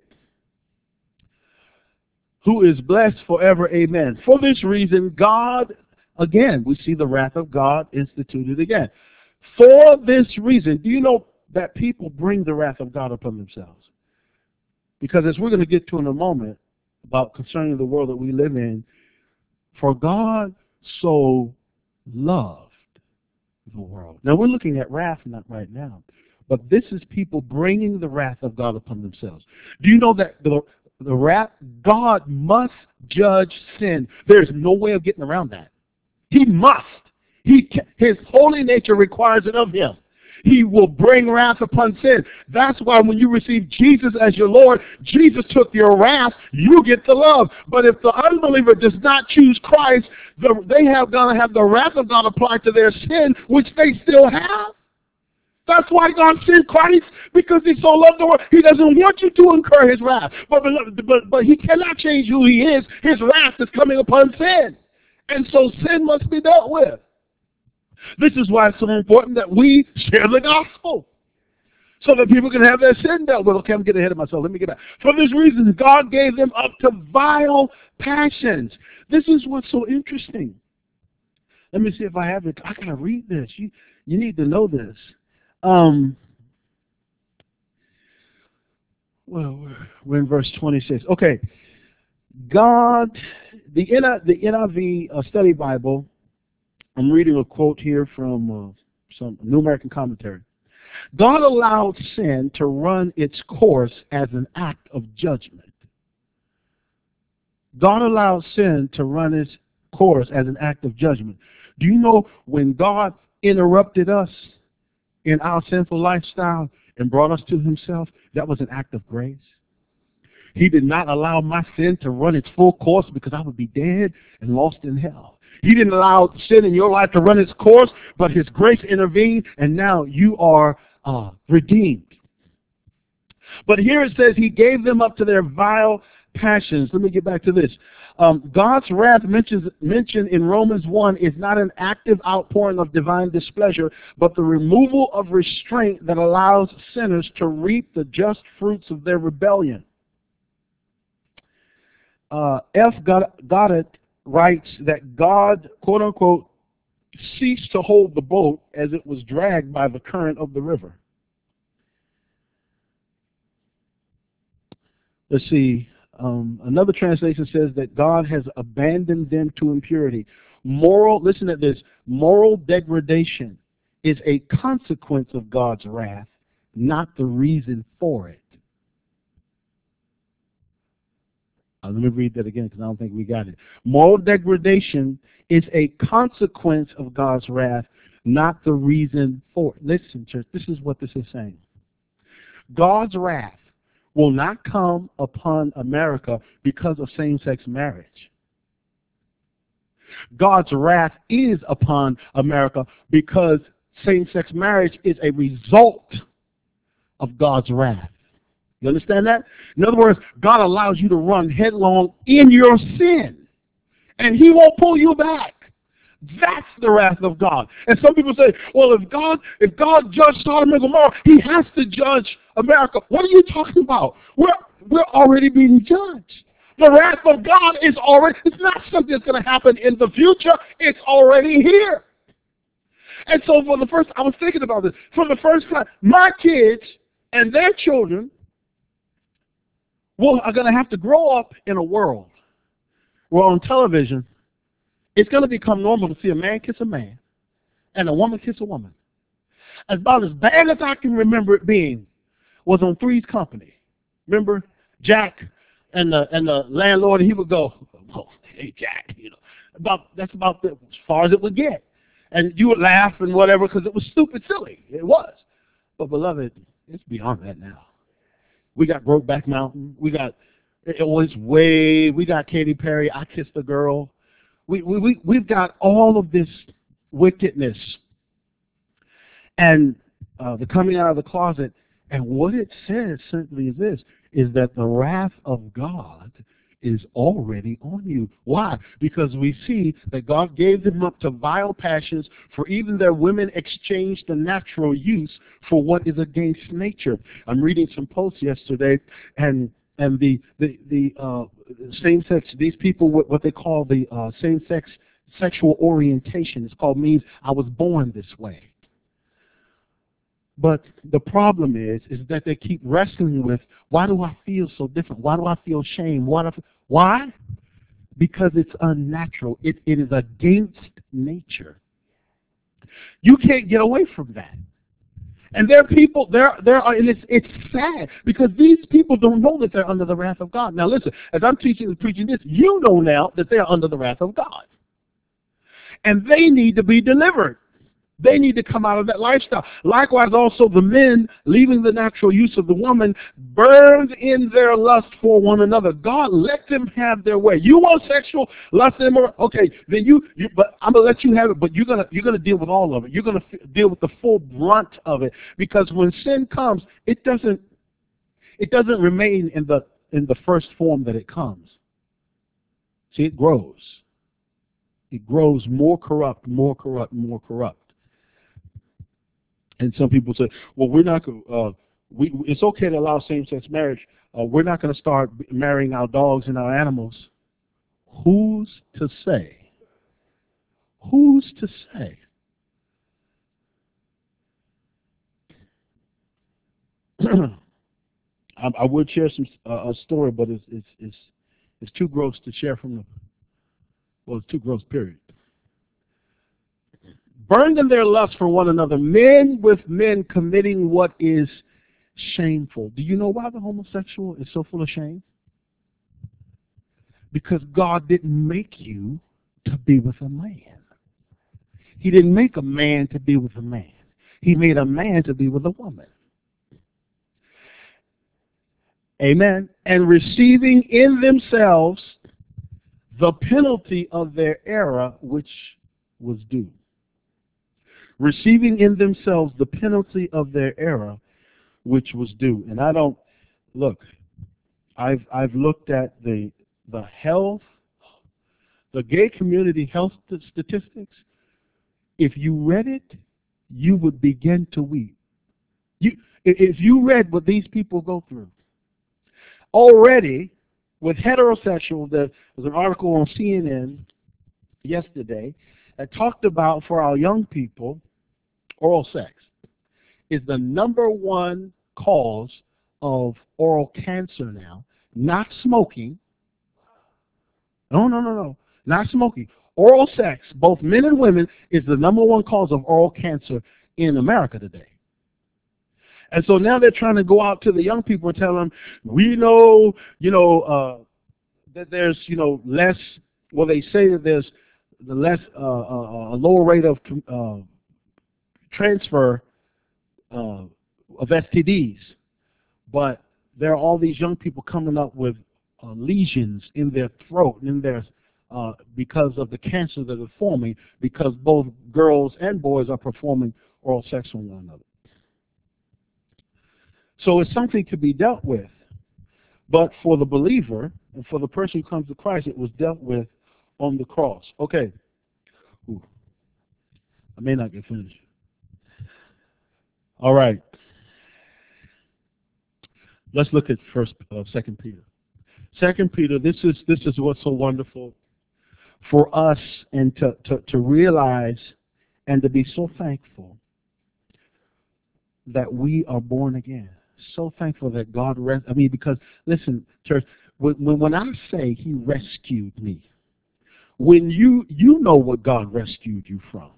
Who is blessed forever, amen. For this reason, God, again, we see the wrath of God instituted again. For this reason, do you know that people bring the wrath of God upon themselves? Because as we're going to get to in a moment about concerning the world that we live in, for God so loved the world. Now we're looking at wrath not right now, but this is people bringing the wrath of God upon themselves. Do you know that the, the wrath, God must judge sin. There's no way of getting around that. He must. He, his holy nature requires it of him. He will bring wrath upon sin. That's why when you receive Jesus as your Lord, Jesus took your wrath, you get the love. But if the unbeliever does not choose Christ, the, they have going to have the wrath of God applied to their sin, which they still have. That's why God sent Christ, because he so loved the world. He doesn't want you to incur his wrath. But, but, but he cannot change who he is. His wrath is coming upon sin. And so sin must be dealt with. This is why it's so important that we share the gospel so that people can have their sin dealt with. Okay, I'm getting ahead of myself. Let me get back. For this reason, God gave them up to vile passions. This is what's so interesting. Let me see if I have it. I gotta read this. You you need to know this. Um, well, we're, we're in verse twenty-six. Okay, God, the N I, the N I V uh, Study Bible. I'm reading a quote here from uh, some New American Commentary. God allowed sin to run its course as an act of judgment. God allowed sin to run its course as an act of judgment. Do you know when God interrupted us in our sinful lifestyle and brought us to himself, that was an act of grace? He did not allow my sin to run its full course because I would be dead and lost in hell. He didn't allow sin in your life to run its course, but his grace intervened, and now you are uh, redeemed. But here it says he gave them up to their vile passions. Let me get back to this. Um, God's wrath mentions, mentioned in Romans one is not an active outpouring of divine displeasure, but the removal of restraint that allows sinners to reap the just fruits of their rebellion. Uh, F. Goddard writes that God, quote unquote, ceased to hold the boat as it was dragged by the current of the river. Let's see. Um, another translation says that God has abandoned them to impurity. Moral, listen to this, moral degradation is a consequence of God's wrath, not the reason for it. Uh, let me read that again because I don't think we got it. Moral degradation is a consequence of God's wrath, not the reason for it. Listen, church, this is what this is saying. God's wrath will not come upon America because of same-sex marriage. God's wrath is upon America because same-sex marriage is a result of God's wrath. You understand that? In other words, God allows you to run headlong in your sin, and he won't pull you back. That's the wrath of God. And some people say, well, if God if God judged Sodom and Gomorrah, he has to judge America. What are you talking about? We're, we're already being judged. The wrath of God is already, it's not something that's going to happen in the future. It's already here. And so for the first, I was thinking about this. For the first time, my kids and their children will, are going to have to grow up in a world where on television, it's going to become normal to see a man kiss a man and a woman kiss a woman. As about as bad as I can remember it being was on Three's Company. Remember Jack and the and the landlord, and he would go, "Oh, hey Jack," you know. About that's about the, as far as it would get, and you would laugh and whatever because it was stupid, silly. It was, but beloved, it's beyond that now. We got Brokeback Mountain. We got it was way. We got Katy Perry. I Kissed a Girl. We, we, we, we've got all of this wickedness and uh, the coming out of the closet. And what it says simply is this, is that the wrath of God is already on you. Why? Because we see that God gave them up to vile passions, for even their women exchanged the natural use for what is against nature. I'm reading some posts yesterday, and And the the the uh, same-sex, these people, what, what they call the uh, same-sex sexual orientation, it's called means I was born this way. But the problem is, is that they keep wrestling with, why do I feel so different? Why do I feel shame? Why? Do I feel, why? Because it's unnatural. It it is against nature. You can't get away from that. And there are people, there, there are, and it's, it's sad because these people don't know that they're under the wrath of God. Now listen, as I'm teaching and preaching this, you know now that they're under the wrath of God. And they need to be delivered. They need to come out of that lifestyle. Likewise, also the men, leaving the natural use of the woman, burned in their lust for one another. God let them have their way. You want sexual lust and more? Okay, then you, you. But I'm gonna let you have it. But you're gonna you're gonna deal with all of it. You're gonna f- deal with the full brunt of it. Because when sin comes, it doesn't it doesn't remain in the in the first form that it comes. See, it grows. It grows more corrupt, more corrupt, more corrupt. And some people say, well, we're not going uh, we, it's okay to allow same-sex marriage. Uh, we're not going to start marrying our dogs and our animals. Who's to say? Who's to say? I, I would share some uh, a story, but it's, it's, it's, it's too gross to share from the, well, it's too gross, period. Burned in their lust for one another, men with men committing what is shameful. Do you know why the homosexual is so full of shame? Because God didn't make you to be with a man. He didn't make a man to be with a man. He made a man to be with a woman. Amen. And receiving in themselves the penalty of their error which was due. Receiving in themselves the penalty of their error which was due. And I don't, look, I've I've looked at the the health, the gay community health statistics. If you read it, you would begin to weep. You, if you read what these people go through, already with heterosexual, there was an article on C N N yesterday that talked about, for our young people, oral sex is the number one cause of oral cancer now. Not smoking. No, no, no, no. Not smoking. Oral sex, both men and women, is the number one cause of oral cancer in America today. And so now they're trying to go out to the young people and tell them, we know, you know, uh, that there's, you know, less, well, they say that there's the less, uh, uh, a lower rate of uh, transfer uh, of S T Ds. But there are all these young people coming up with uh, lesions in their throat, in their uh, because of the cancer that is forming, because both girls and boys are performing oral sex on one another. So it's something to be dealt with. But for the believer and for the person who comes to Christ, it was dealt with on the cross. Okay. Ooh. I may not get finished. All right. Let's look at first, uh, Second Peter. Second Peter. This is this is what's so wonderful for us, and to, to to realize and to be so thankful that we are born again. So thankful that God res- I mean, because listen, church, when when I say He rescued me, when you you know what God rescued you from.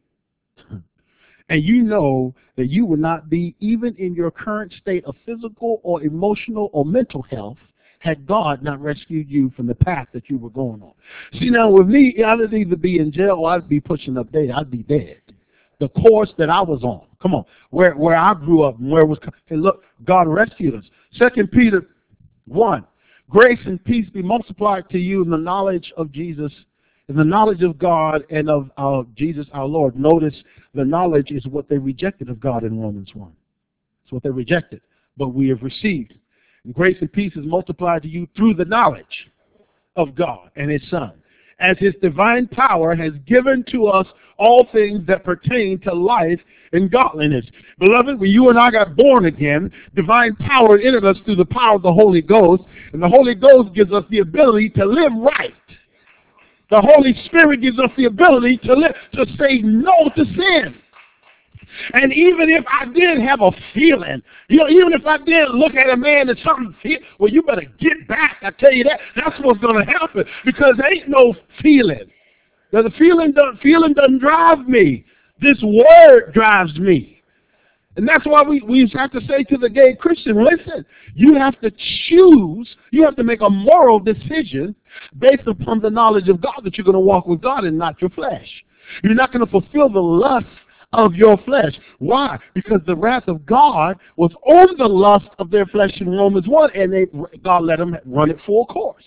And you know that you would not be, even in your current state of physical or emotional or mental health, had God not rescued you from the path that you were going on. See, now with me, I'd either be in jail or I'd be pushing up dead. I'd be dead. The course that I was on, come on, where where I grew up and where it was, hey, look, God rescued us. Second Peter one, grace and peace be multiplied to you in the knowledge of Jesus, in the knowledge of God and of our Jesus our Lord. Notice the knowledge is what they rejected of God in Romans one. It's what they rejected, but we have received. And grace and peace is multiplied to you through the knowledge of God and His Son, as His divine power has given to us all things that pertain to life and godliness. Beloved, when you and I got born again, divine power entered us through the power of the Holy Ghost, and the Holy Ghost gives us the ability to live right. The Holy Spirit gives us the ability to live, to say no to sin. And even if I did have a feeling, you know, even if I did look at a man and something feel, well, you better get back. I tell you that. That's what's going to happen, because there ain't no feeling. Now, the feeling doesn't, feeling doesn't drive me. This word drives me. And that's why we, we have to say to the gay Christian, listen, you have to choose, you have to make a moral decision based upon the knowledge of God that you're going to walk with God and not your flesh. You're not going to fulfill the lust of your flesh. Why? Because the wrath of God was on the lust of their flesh in Romans one, and they, God let them run it full course.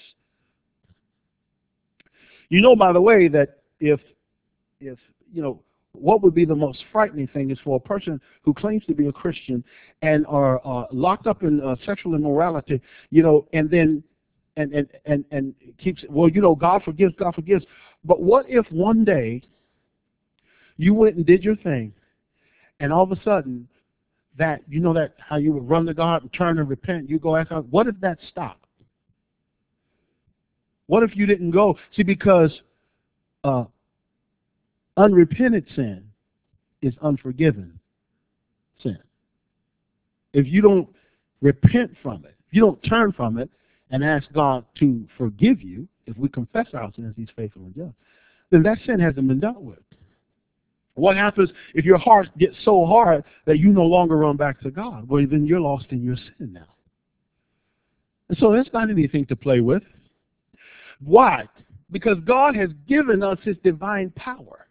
You know, by the way, that if, if you know, what would be the most frightening thing is for a person who claims to be a Christian and are uh, locked up in uh, sexual immorality, you know, and then and, and, and, and keeps, well, you know, God forgives, God forgives. But what if one day you went and did your thing, and all of a sudden that, you know, that how you would run to God and turn and repent, you go ask God, what if that stopped? What if you didn't go? See, because uh, unrepented sin is unforgiven sin. If you don't repent from it, if you don't turn from it and ask God to forgive you, if we confess our sins, He's faithful and just, then that sin hasn't been dealt with. What happens if your heart gets so hard that you no longer run back to God? Well, then you're lost in your sin now. And so that's not anything to play with. Why? Because God has given us His divine power.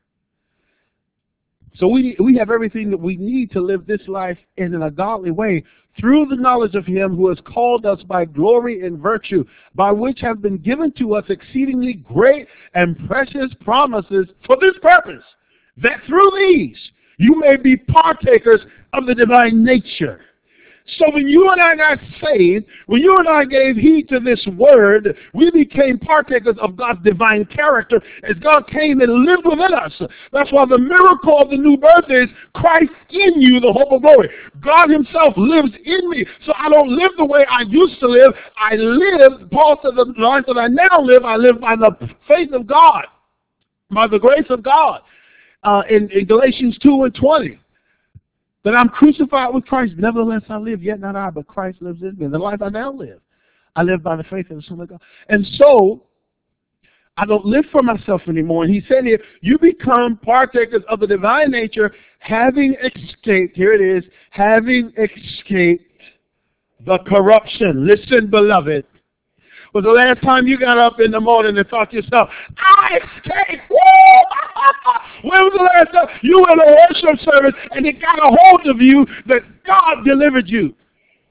So we we have everything that we need to live this life in a godly way through the knowledge of Him who has called us by glory and virtue, by which have been given to us exceedingly great and precious promises for this purpose, that through these you may be partakers of the divine nature. So when you and I got saved, when you and I gave heed to this word, we became partakers of God's divine character as God came and lived within us. That's why the miracle of the new birth is Christ in you, the hope of glory. God Himself lives in me. So I don't live the way I used to live. I live, Paul said, the life that I now live, I live by the faith of God, by the grace of God. Uh, in, in Galatians two and twenty. That I'm crucified with Christ, nevertheless I live, yet not I, but Christ lives in me. And the life I now live, I live by the faith of the Son of God. And so, I don't live for myself anymore. And he said here, you become partakers of the divine nature, having escaped, here it is, having escaped the corruption. Listen, beloved. Was the last time you got up in the morning and thought to yourself, I escaped? Woo! When was the last time you were in a worship service and it got a hold of you that God delivered you?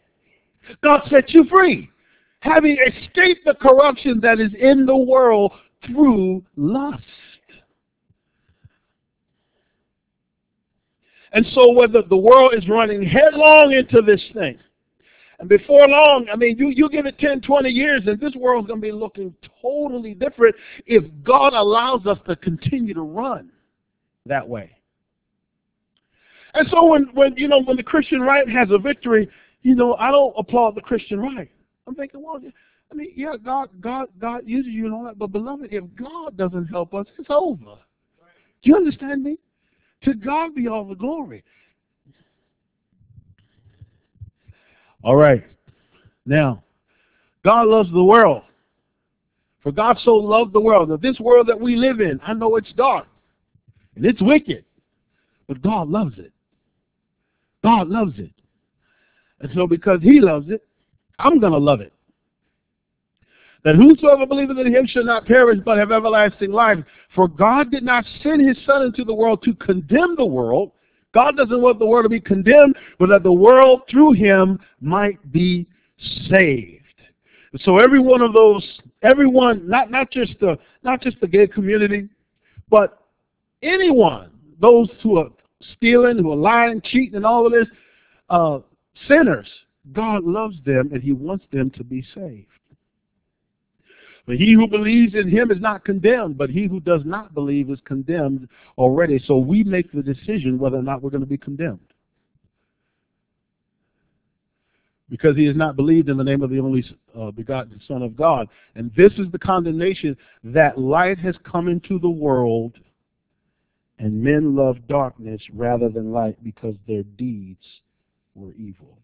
God set you free. Having escaped the corruption that is in the world through lust. And so whether the world is running headlong into this thing, and before long, I mean, you, you give it ten, twenty years, and this world's going to be looking totally different if God allows us to continue to run that way. And so when, when you know, when the Christian right has a victory, you know, I don't applaud the Christian right. I'm thinking, well, I mean, yeah, God, God, God uses you and all that, but beloved, if God doesn't help us, it's over. Do you understand me? To God be all the glory. All right. Now, God loves the world. For God so loved the world. Now, this world that we live in, I know it's dark and it's wicked, but God loves it. God loves it. And so because he loves it, I'm going to love it. That whosoever believeth in him shall not perish but have everlasting life. For God did not send his Son into the world to condemn the world. God doesn't want the world to be condemned, but that the world through him might be saved. So every one of those, everyone, not, not just the not just the gay community, but anyone, those who are stealing, who are lying, cheating, and all of this, uh, sinners, God loves them and he wants them to be saved. But he who believes in him is not condemned, but he who does not believe is condemned already. So we make the decision whether or not we're going to be condemned. Because he has not believed in the name of the only uh, begotten Son of God. And this is the condemnation, that light has come into the world, and men love darkness rather than light because their deeds were evil.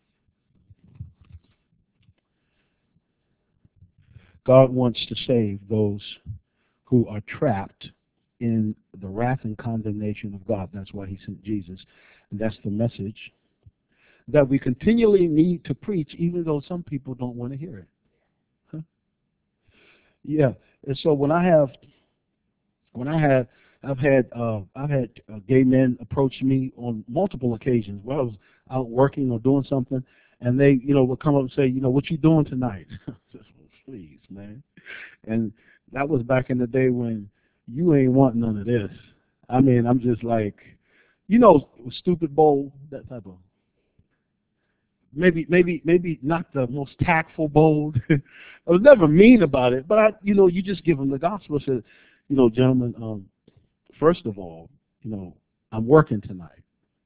God wants to save those who are trapped in the wrath and condemnation of God. That's why he sent Jesus. And that's the message that we continually need to preach, even though some people don't want to hear it. Huh? Yeah. And so when I have, when I have, I've had, uh, I've had uh, gay men approach me on multiple occasions where I was out working or doing something, and they, you know, would come up and say, you know, what you doing tonight? Please, man. And that was back in the day when you ain't want none of this. I mean, I'm just like, you know, stupid bowl, that type of. Maybe, maybe, maybe not the most tactful bowl. I was never mean about it, but I, you know, you just give them the gospel. Said, you know, gentlemen, um, first of all, you know, I'm working tonight,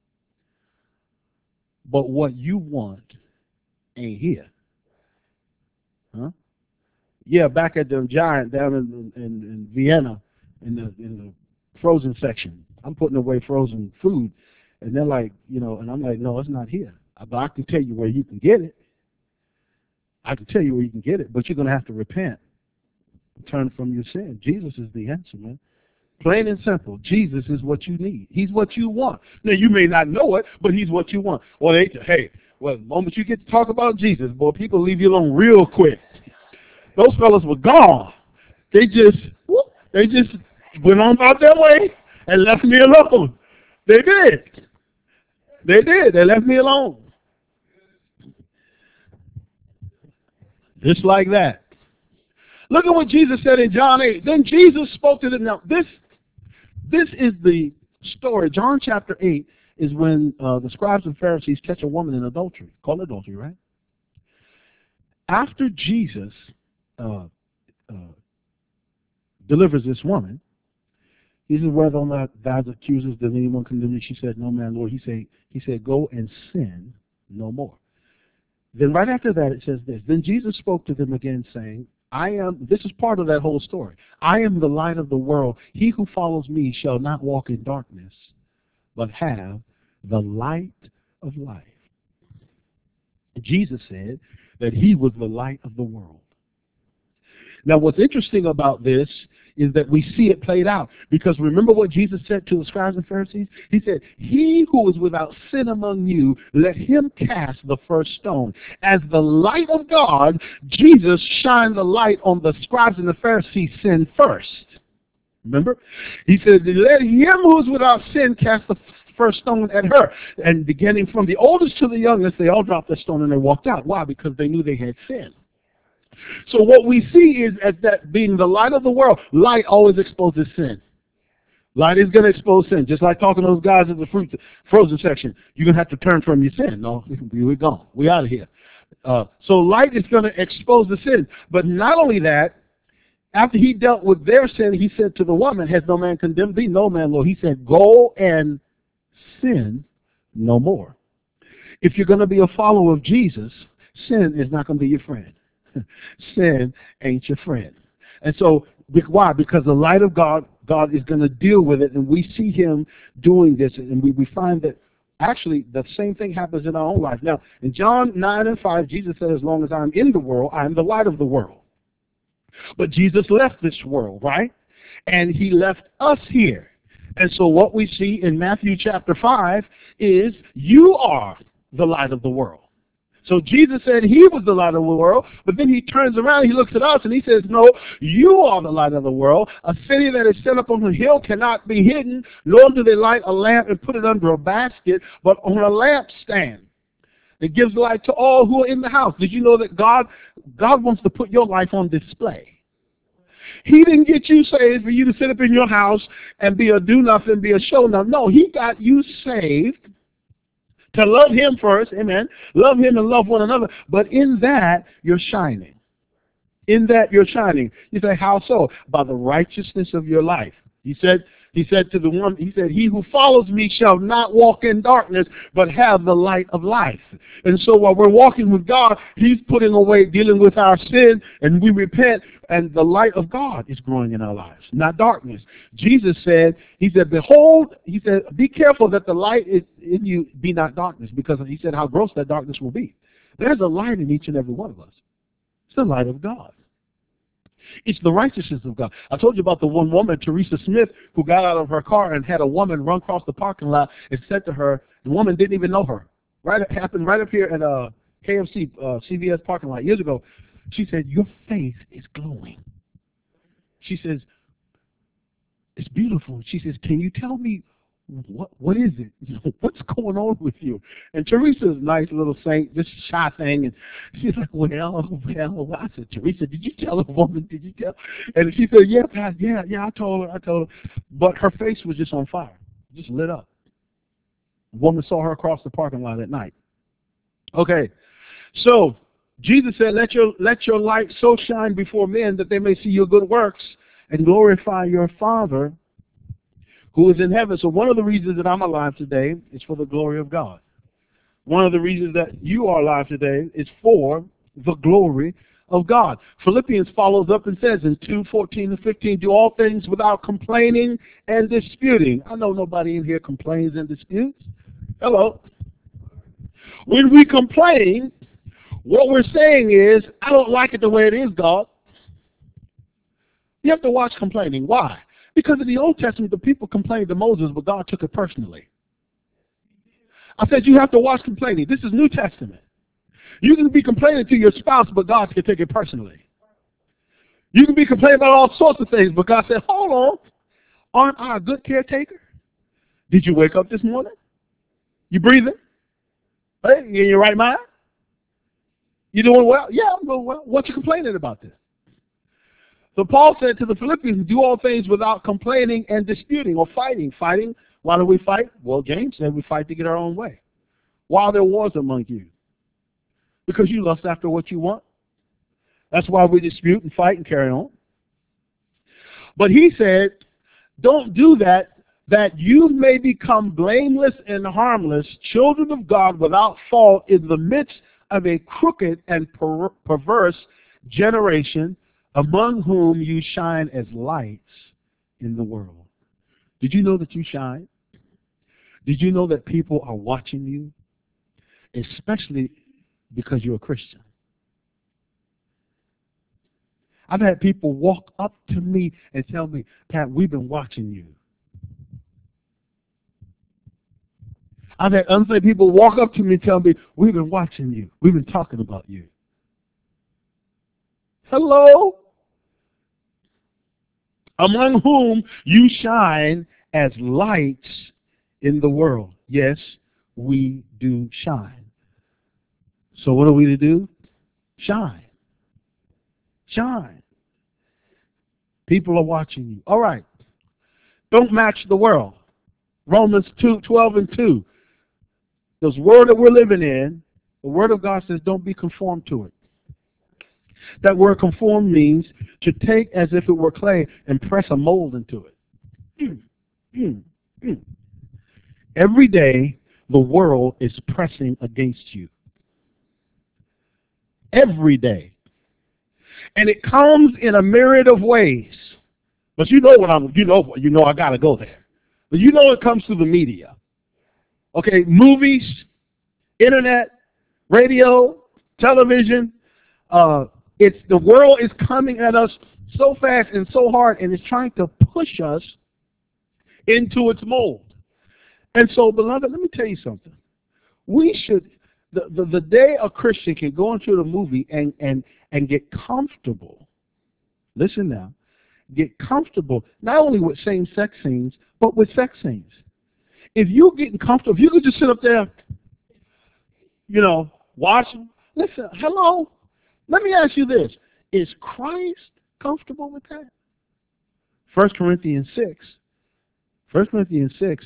but what you want ain't here, huh? Yeah, back at the Giant down in, in, in Vienna, in the in the frozen section. I'm putting away frozen food, and they're like, you know, and I'm like, no, it's not here. But I can tell you where you can get it. I can tell you where you can get it, but you're going to have to repent, turn from your sin. Jesus is the answer, man. Plain and simple. Jesus is what you need. He's what you want. Now, you may not know it, but he's what you want. Well, they, hey, well, the moment you get to talk about Jesus, boy, people leave you alone real quick. Those fellas were gone. They just, whoop, they just went on about their way and left me alone. They did. They did. They left me alone. Just like that. Look at what Jesus said in John eight. Then Jesus spoke to them. Now, this, this is the story. John chapter eight is when uh, the scribes and Pharisees catch a woman in adultery. Called adultery, right? After Jesus uh, uh, delivers this woman, he says, whether or not thou accusers, does anyone condemn you? She said, no, man, Lord. He said, he said, go and sin no more. Then right after that, it says this. Then Jesus spoke to them again, saying, I am, this is part of that whole story. I am the light of the world. He who follows me shall not walk in darkness, but have the light of life. Jesus said that he was the light of the world. Now, what's interesting about this is that we see it played out. Because remember what Jesus said to the scribes and Pharisees? He said, he who is without sin among you, let him cast the first stone. As the light of God, Jesus shined the light on the scribes and the Pharisees' sin first. Remember? He said, let him who is without sin cast the first stone at her. And beginning from the oldest to the youngest, they all dropped their stone and they walked out. Why? Because they knew they had sinned. So what we see is as that being the light of the world, light always exposes sin. Light is going to expose sin. Just like talking to those guys at the fruit, frozen section. You're going to have to turn from your sin. No, we're gone. We're out of here. Uh, so light is going to expose the sin. But not only that, after he dealt with their sin, he said to the woman, has no man condemned thee? No man, Lord. He said, go and sin no more. If you're going to be a follower of Jesus, sin is not going to be your friend. Sin ain't your friend. And so, why? Because the light of God, God is going to deal with it, and we see him doing this, and we, we find that actually the same thing happens in our own life. Now, in John nine and five, Jesus said, as long as I'm in the world, I'm the light of the world. But Jesus left this world, right? And he left us here. And so what we see in Matthew chapter five is you are the light of the world. So Jesus said he was the light of the world, but then he turns around, he looks at us, and he says, no, you are the light of the world. A city that is set up on a hill cannot be hidden, nor do they light a lamp and put it under a basket, but on a lampstand. It gives light to all who are in the house. Did you know that God, God wants to put your life on display? He didn't get you saved for you to sit up in your house and be a do-nothing, be a show-nothing. No, he got you saved to love him first, amen. Love him and love one another. But in that, you're shining. In that, you're shining. You say, how so? By the righteousness of your life. He said, he said to the one, he said, he who follows me shall not walk in darkness, but have the light of life. And so while we're walking with God, he's putting away, dealing with our sin, and we repent, and the light of God is growing in our lives, not darkness. Jesus said, he said, behold, he said, be careful that the light is in you be not darkness, because he said how gross that darkness will be. There's a light in each and every one of us. It's the light of God. It's the righteousness of God. I told you about the one woman, Teresa Smith, who got out of her car and had a woman run across the parking lot and said to her, the woman didn't even know her. Right, it happened right up here at uh, K F C, uh, C V S parking lot years ago. She said, your face is glowing. She says, it's beautiful. She says, can you tell me what what is it? You know, what's going on with you? And Teresa's a nice little saint, just shy thing, and she's like, well, well. I said, Teresa, did you tell a woman? Did you tell? And she said, yeah, Pastor, yeah, yeah. I told her, I told her, but her face was just on fire, just lit up. A woman saw her across the parking lot at night. Okay, so Jesus said, let your let your light so shine before men that they may see your good works and glorify your Father who is in heaven. So one of the reasons that I'm alive today is for the glory of God. One of the reasons that you are alive today is for the glory of God. Philippians follows up and says in two fourteen and fifteen, do all things without complaining and disputing. I know nobody in here complains and disputes. Hello. When we complain, what we're saying is, I don't like it the way it is, God. You have to watch complaining. Why? Because in the Old Testament, the people complained to Moses, but God took it personally. I said you have to watch complaining. This is New Testament. You can be complaining to your spouse, but God can take it personally. You can be complaining about all sorts of things, but God said, hold on. Aren't I a good caretaker? Did you wake up this morning? You breathing? Hey, you in your right mind? You doing well? Yeah, I'm doing well. What you complaining about this? So Paul said to the Philippians, do all things without complaining and disputing or fighting. Fighting, why do we fight? Well, James said we fight to get our own way. Why are there wars among you? Because you lust after what you want. That's why we dispute and fight and carry on. But he said, don't do that, that you may become blameless and harmless, children of God without fault in the midst of a crooked and per perverse generation, among whom you shine as lights in the world. Did you know that you shine? Did you know that people are watching you? Especially because you're a Christian. I've had people walk up to me and tell me, Pat, we've been watching you. I've had unsaved people walk up to me and tell me, we've been watching you. We've been talking about you. Hello? Among whom you shine as lights in the world. Yes, we do shine. So what are we to do? Shine. Shine. People are watching you. All right. Don't match the world. Romans two, twelve and two. This world that we're living in, the Word of God says don't be conformed to it. That word conform means to take as if it were clay and press a mold into it. Mm, mm, mm. Every day, the world is pressing against you. Every day. And it comes in a myriad of ways. But you know what I'm, you know, you know I got to go there. But you know it comes through the media. Okay, movies, internet, radio, television. Uh, it's the world is coming at us so fast and so hard, and it's trying to push us into its mold. And so, beloved, let me tell you something. We should, the, the, the day a Christian can go into the movie and, and, and get comfortable, listen now, get comfortable not only with same-sex scenes, but with sex scenes. If you're getting comfortable, if you could just sit up there, you know, watching, listen, hello, let me ask you this. Is Christ comfortable with that? First Corinthians six, First Corinthians six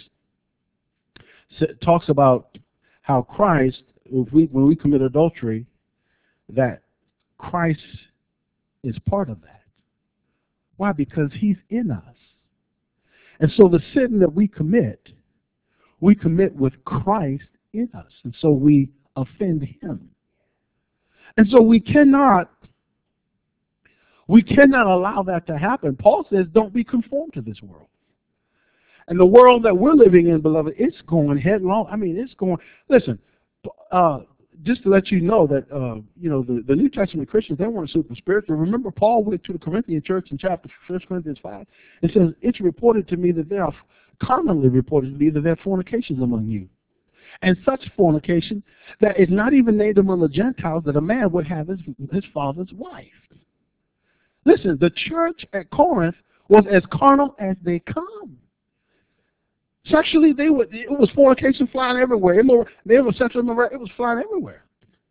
talks about how Christ, if we, when we commit adultery, that Christ is part of that. Why? Because he's in us. And so the sin that we commit, we commit with Christ in us. And so we offend him. And so we cannot, we cannot allow that to happen. Paul says, don't be conformed to this world. And the world that we're living in, beloved, it's going headlong. I mean, it's going, listen, uh, just to let you know that, uh, you know, the, the New Testament Christians, they weren't super spiritual. Remember, Paul went to the Corinthian church in chapter First Corinthians five. It says, it's reported to me that there are, commonly reported to me that there are fornications among you. And such fornication that is not even named among the Gentiles that a man would have his, his father's wife. Listen, the church at Corinth was as carnal as they come. Sexually, they were, it was fornication flying everywhere. They were sexual immorality, it was flying everywhere.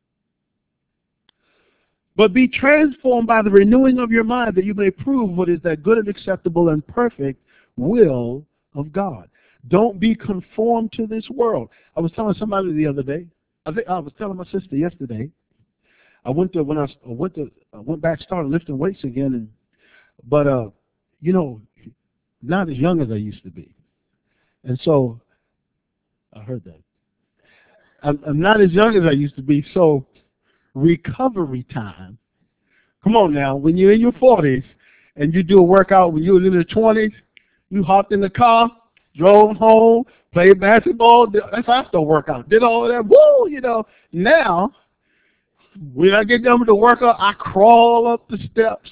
But be transformed by the renewing of your mind that you may prove what is that good and acceptable and perfect will of God. Don't be conformed to this world. I was telling somebody the other day, I think I was telling my sister yesterday, I went to, when I, I went to, I went back, started lifting weights again, and, but, uh, you know, not as young as I used to be. And so, I heard that. I'm, I'm not as young as I used to be, so recovery time. Come on now, when you're in your forties and you do a workout when you were in your twenties, you hopped in the car, drove home, played basketball, that's after a workout, did all of that, woo, you know. Now, when I get done with the workout, I crawl up the steps.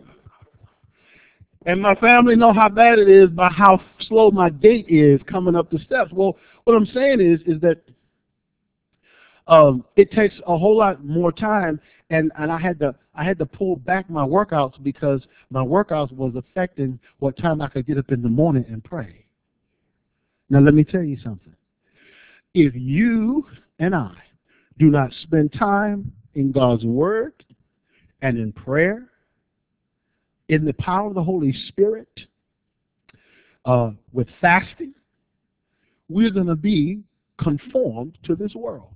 And my family know how bad it is by how slow my gait is coming up the steps. Well, what I'm saying is, is that um, it takes a whole lot more time, and, and I had to I had to pull back my workouts because my workouts was affecting what time I could get up in the morning and pray. Now let me tell you something. If you and I do not spend time in God's Word and in prayer, in the power of the Holy Spirit, uh, with fasting, we're going to be conformed to this world.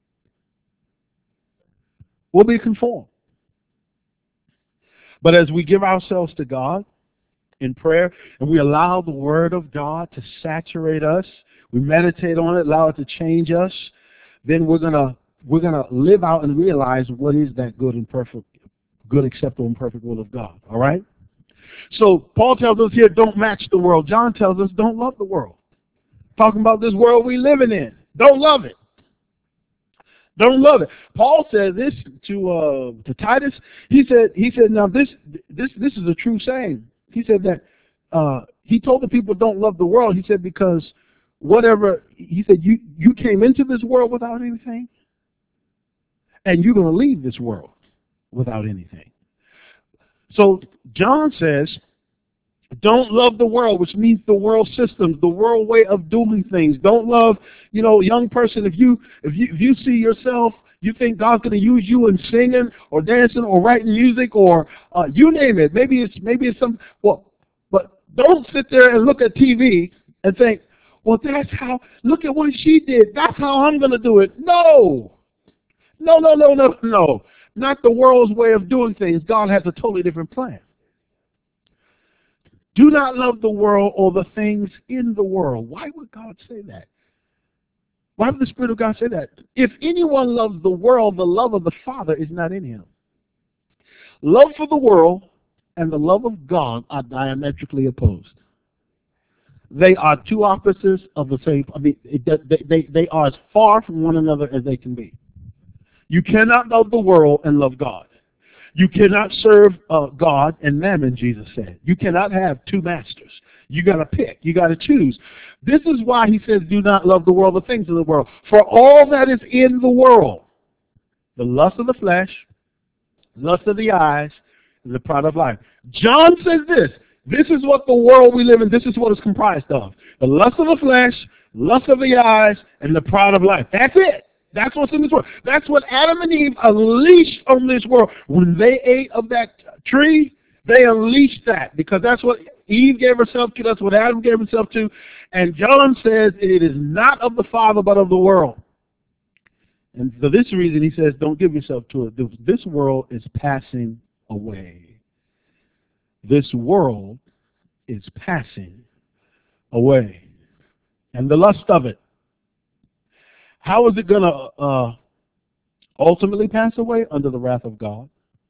We'll be conformed. But as we give ourselves to God in prayer and we allow the Word of God to saturate us, we meditate on it, allow it to change us, then we're going to we're going to live out and realize what is that good and perfect, good, acceptable, and perfect will of God. All right? So Paul tells us here, don't match the world. John tells us, don't love the world. Talking about this world we living in. Don't love it. Don't love it. Paul said this to uh, to Titus. He said, he said, now this this this is a true saying. He said that uh, he told the people don't love the world. He said because whatever he said, you you came into this world without anything, and you're going to leave this world without anything. So John says, don't love the world, which means the world systems, the world way of doing things. Don't love, you know, young person, if you if you if you see yourself, You think God's going to use you in singing or dancing or writing music or uh, you name it. Maybe it's maybe it's some. Well, but don't sit there and look at T V and think, well, that's how. Look at what she did. That's how I'm going to do it. No, no, no, no, no, no. Not the world's way of doing things. God has a totally different plan. Do not love the world or the things in the world. Why would God say that? Why would the Spirit of God say that? If anyone loves the world, the love of the Father is not in him. Love for the world and the love of God are diametrically opposed. They are two opposites of the same. I mean, it, they, they, they are as far from one another as they can be. You cannot love the world and love God. You cannot serve uh, God and mammon, Jesus said. You cannot have two masters. You got to pick. You got to choose. This is why he says, do not love the world, the things of the world. For all that is in the world, the lust of the flesh, lust of the eyes, and the pride of life. John says this. This is what the world we live in, this is what it's comprised of. The lust of the flesh, lust of the eyes, and the pride of life. That's it. That's what's in this world. That's what Adam and Eve unleashed on this world. When they ate of that tree, they unleashed that because that's what Eve gave herself to. That's what Adam gave himself to. And John says it is not of the Father but of the world. And for this reason, he says, don't give yourself to it. This world is passing away. This world is passing away. And the lust of it. How is it going to uh, ultimately pass away? Under the wrath of God.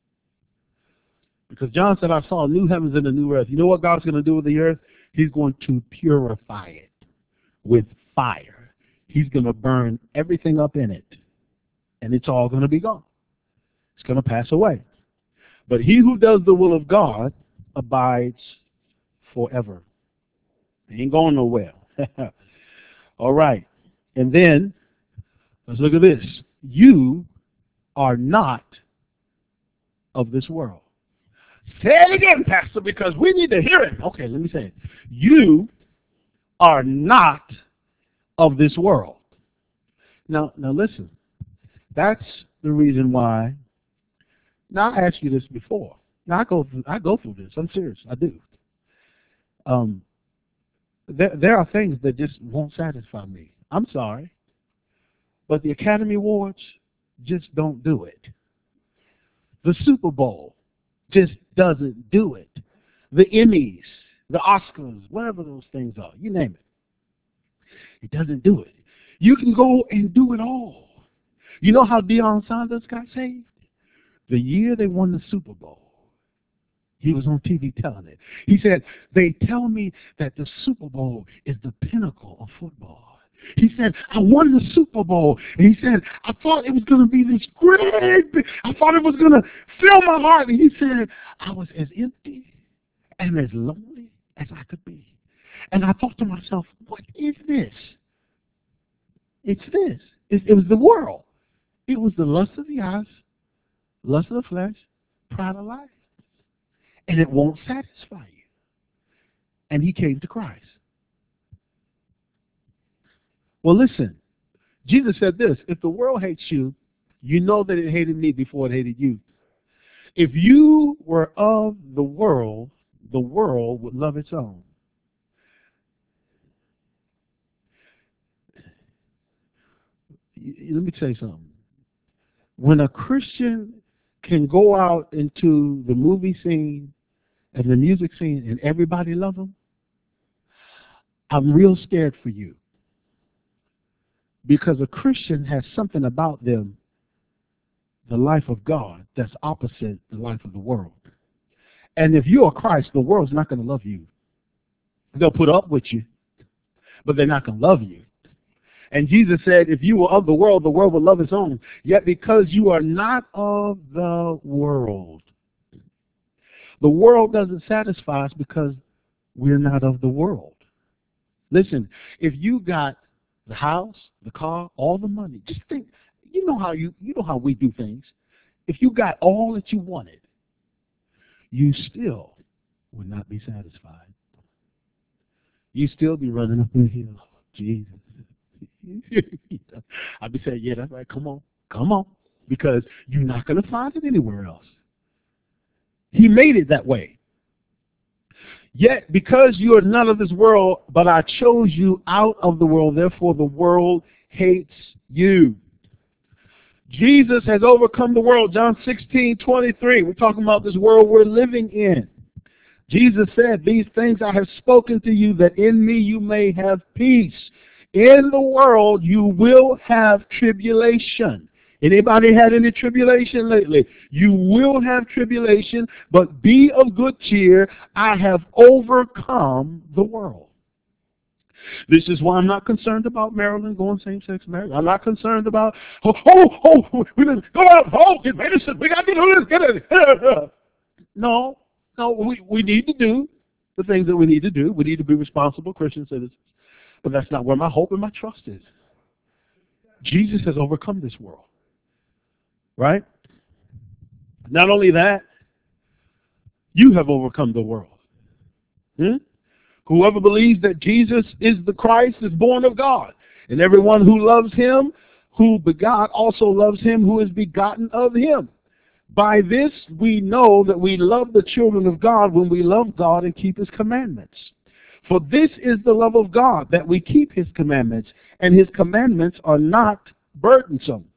Because John said, I saw new heavens and a new earth. You know what God's going to do with the earth? He's going to purify it with fire. He's going to burn everything up in it. And it's all going to be gone. It's going to pass away. But he who does the will of God abides forever. He ain't going nowhere. All right. And then, let's look at this. You are not of this world. Say it again, Pastor, because we need to hear it. Okay, let me say it. You are not of this world. Now, now listen. That's the reason why. Now, I asked you this before. Now, I go through, I go through this. I'm serious. I do. Um, there, there are things that just won't satisfy me. I'm sorry. But the Academy Awards just don't do it. The Super Bowl just doesn't do it. The Emmys, the Oscars, whatever those things are, you name it. It doesn't do it. You can go and do it all. You know how Deion Sanders got saved? The year they won the Super Bowl. He was on T V telling it. He said, they tell me that the Super Bowl is the pinnacle of football. He said, I won the Super Bowl. And he said, I thought it was going to be this great big, I thought it was going to fill my heart. And he said, I was as empty and as lonely as I could be. And I thought to myself, what is this? It's this. It, it was the world. It was the lust of the eyes, lust of the flesh, pride of life. And it won't satisfy you. And he came to Christ. Well, listen. Jesus said this, if the world hates you, you know that it hated me before it hated you. If you were of the world, the world would love its own. Let me tell you something. When a Christian can go out into the movie scene and the music scene and everybody loves them, I'm real scared for you. Because a Christian has something about them, the life of God, that's opposite the life of the world. And if you're Christ, the world's not going to love you. They'll put up with you, but they're not going to love you. And Jesus said, if you were of the world, the world would love its own. Yet because you are not of the world, the world doesn't satisfy us because we're not of the world. Listen, if you got the house, the car, all the money, just think, you know how you you know how we do things. If you got all that you wanted, you still would not be satisfied. You still be running up the hill. Jesus. I'd be saying, yeah, that's right. Come on. Come on. because you're not going to find it anywhere else. He made it that way. Yet, because you are not of this world, but I chose you out of the world, therefore the world hates you. Jesus has overcome the world. John sixteen twenty-three. We're talking about this world we're living in. Jesus said, these things I have spoken to you, that in me you may have peace. In the world you will have tribulation. Anybody had any tribulation lately? You will have tribulation, but be of good cheer. I have overcome the world. This is why I'm not concerned about Maryland going same-sex marriage. I'm not concerned about, oh, oh, oh we go out, oh, get medicine. We got to do this. Get it. No, no, we, we need to do the things that we need to do. We need to be responsible Christian citizens. But that's not where my hope and my trust is. Jesus has overcome this world. Right? Not only that, you have overcome the world. Hmm? Whoever believes that Jesus is the Christ is born of God. And everyone who loves him, who begot, also loves him who is begotten of him. By this we know that we love the children of God when we love God and keep his commandments. For this is the love of God, that we keep his commandments, and his commandments are not burdensome.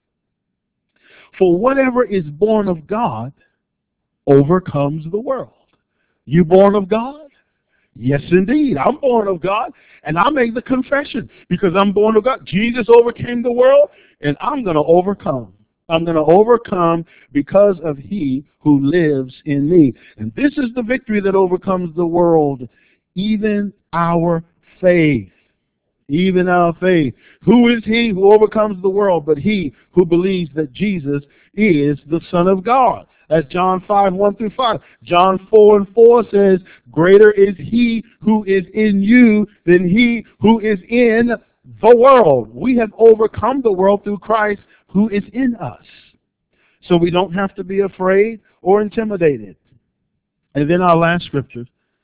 For whatever is born of God overcomes the world. You born of God? Yes, indeed. I'm born of God, and I make the confession because I'm born of God. Jesus overcame the world, and I'm going to overcome. I'm going to overcome because of he who lives in me. And this is the victory that overcomes the world, even our faith. Even our faith. Who is he who overcomes the world but he who believes that Jesus is the Son of God? That's John five, one through five. John four and four says, greater is he who is in you than he who is in the world. We have overcome the world through Christ who is in us. So we don't have to be afraid or intimidated. And then our last scripture.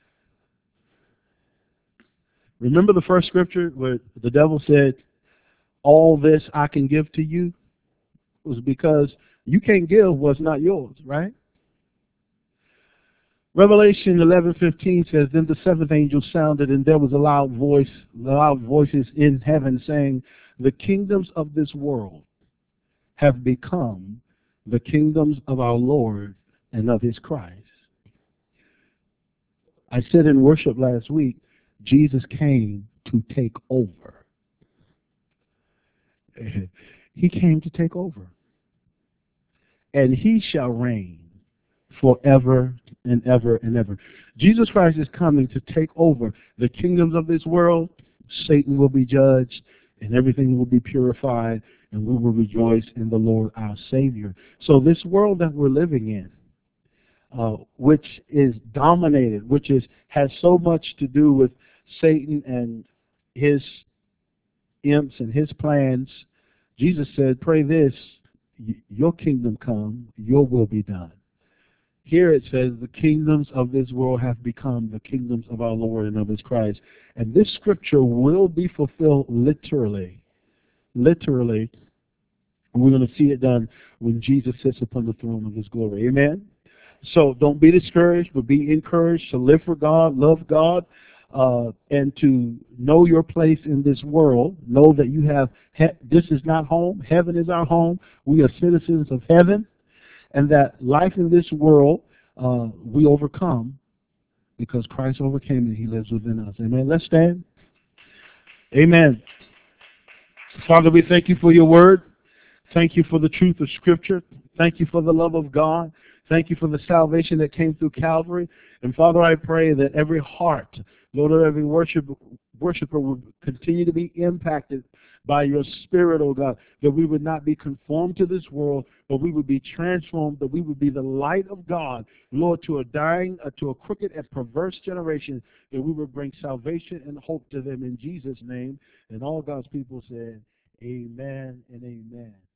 Remember the first scripture where the devil said, all this I can give to you? It was because you can't give what's not yours, right? Revelation eleven fifteen says, then the seventh angel sounded, and there was a loud voice, loud voices in heaven saying, the kingdoms of this world have become the kingdoms of our Lord and of his Christ. I said in worship last week, Jesus came to take over. He came to take over. And he shall reign forever and ever and ever. Jesus Christ is coming to take over the kingdoms of this world. Satan will be judged, and everything will be purified, and we will rejoice in the Lord our Savior. So this world that we're living in, uh, which is dominated, which is has so much to do with Satan and his imps and his plans, Jesus said, pray this, your kingdom come, your will be done. Here it says, the kingdoms of this world have become the kingdoms of our Lord and of his Christ. And this scripture will be fulfilled literally. Literally. We're going to see it done when Jesus sits upon the throne of his glory. Amen? So don't be discouraged, but be encouraged to live for God, love God, uh, and to know your place in this world. Know that you have, he this is not home. Heaven is our home. We are citizens of heaven. And that life in this world, uh, we overcome because Christ overcame and he lives within us. Amen. Let's stand. Amen. Father, we thank you for your word. Thank you for the truth of Scripture. Thank you for the love of God. Thank you for the salvation that came through Calvary. And Father, I pray that every heart, Lord, every worship, worshiper will continue to be impacted by your Spirit, oh God, that we would not be conformed to this world, but we would be transformed, that we would be the light of God, Lord, to a dying, uh, to a crooked and perverse generation, that we would bring salvation and hope to them in Jesus' name. And all God's people said, amen and amen.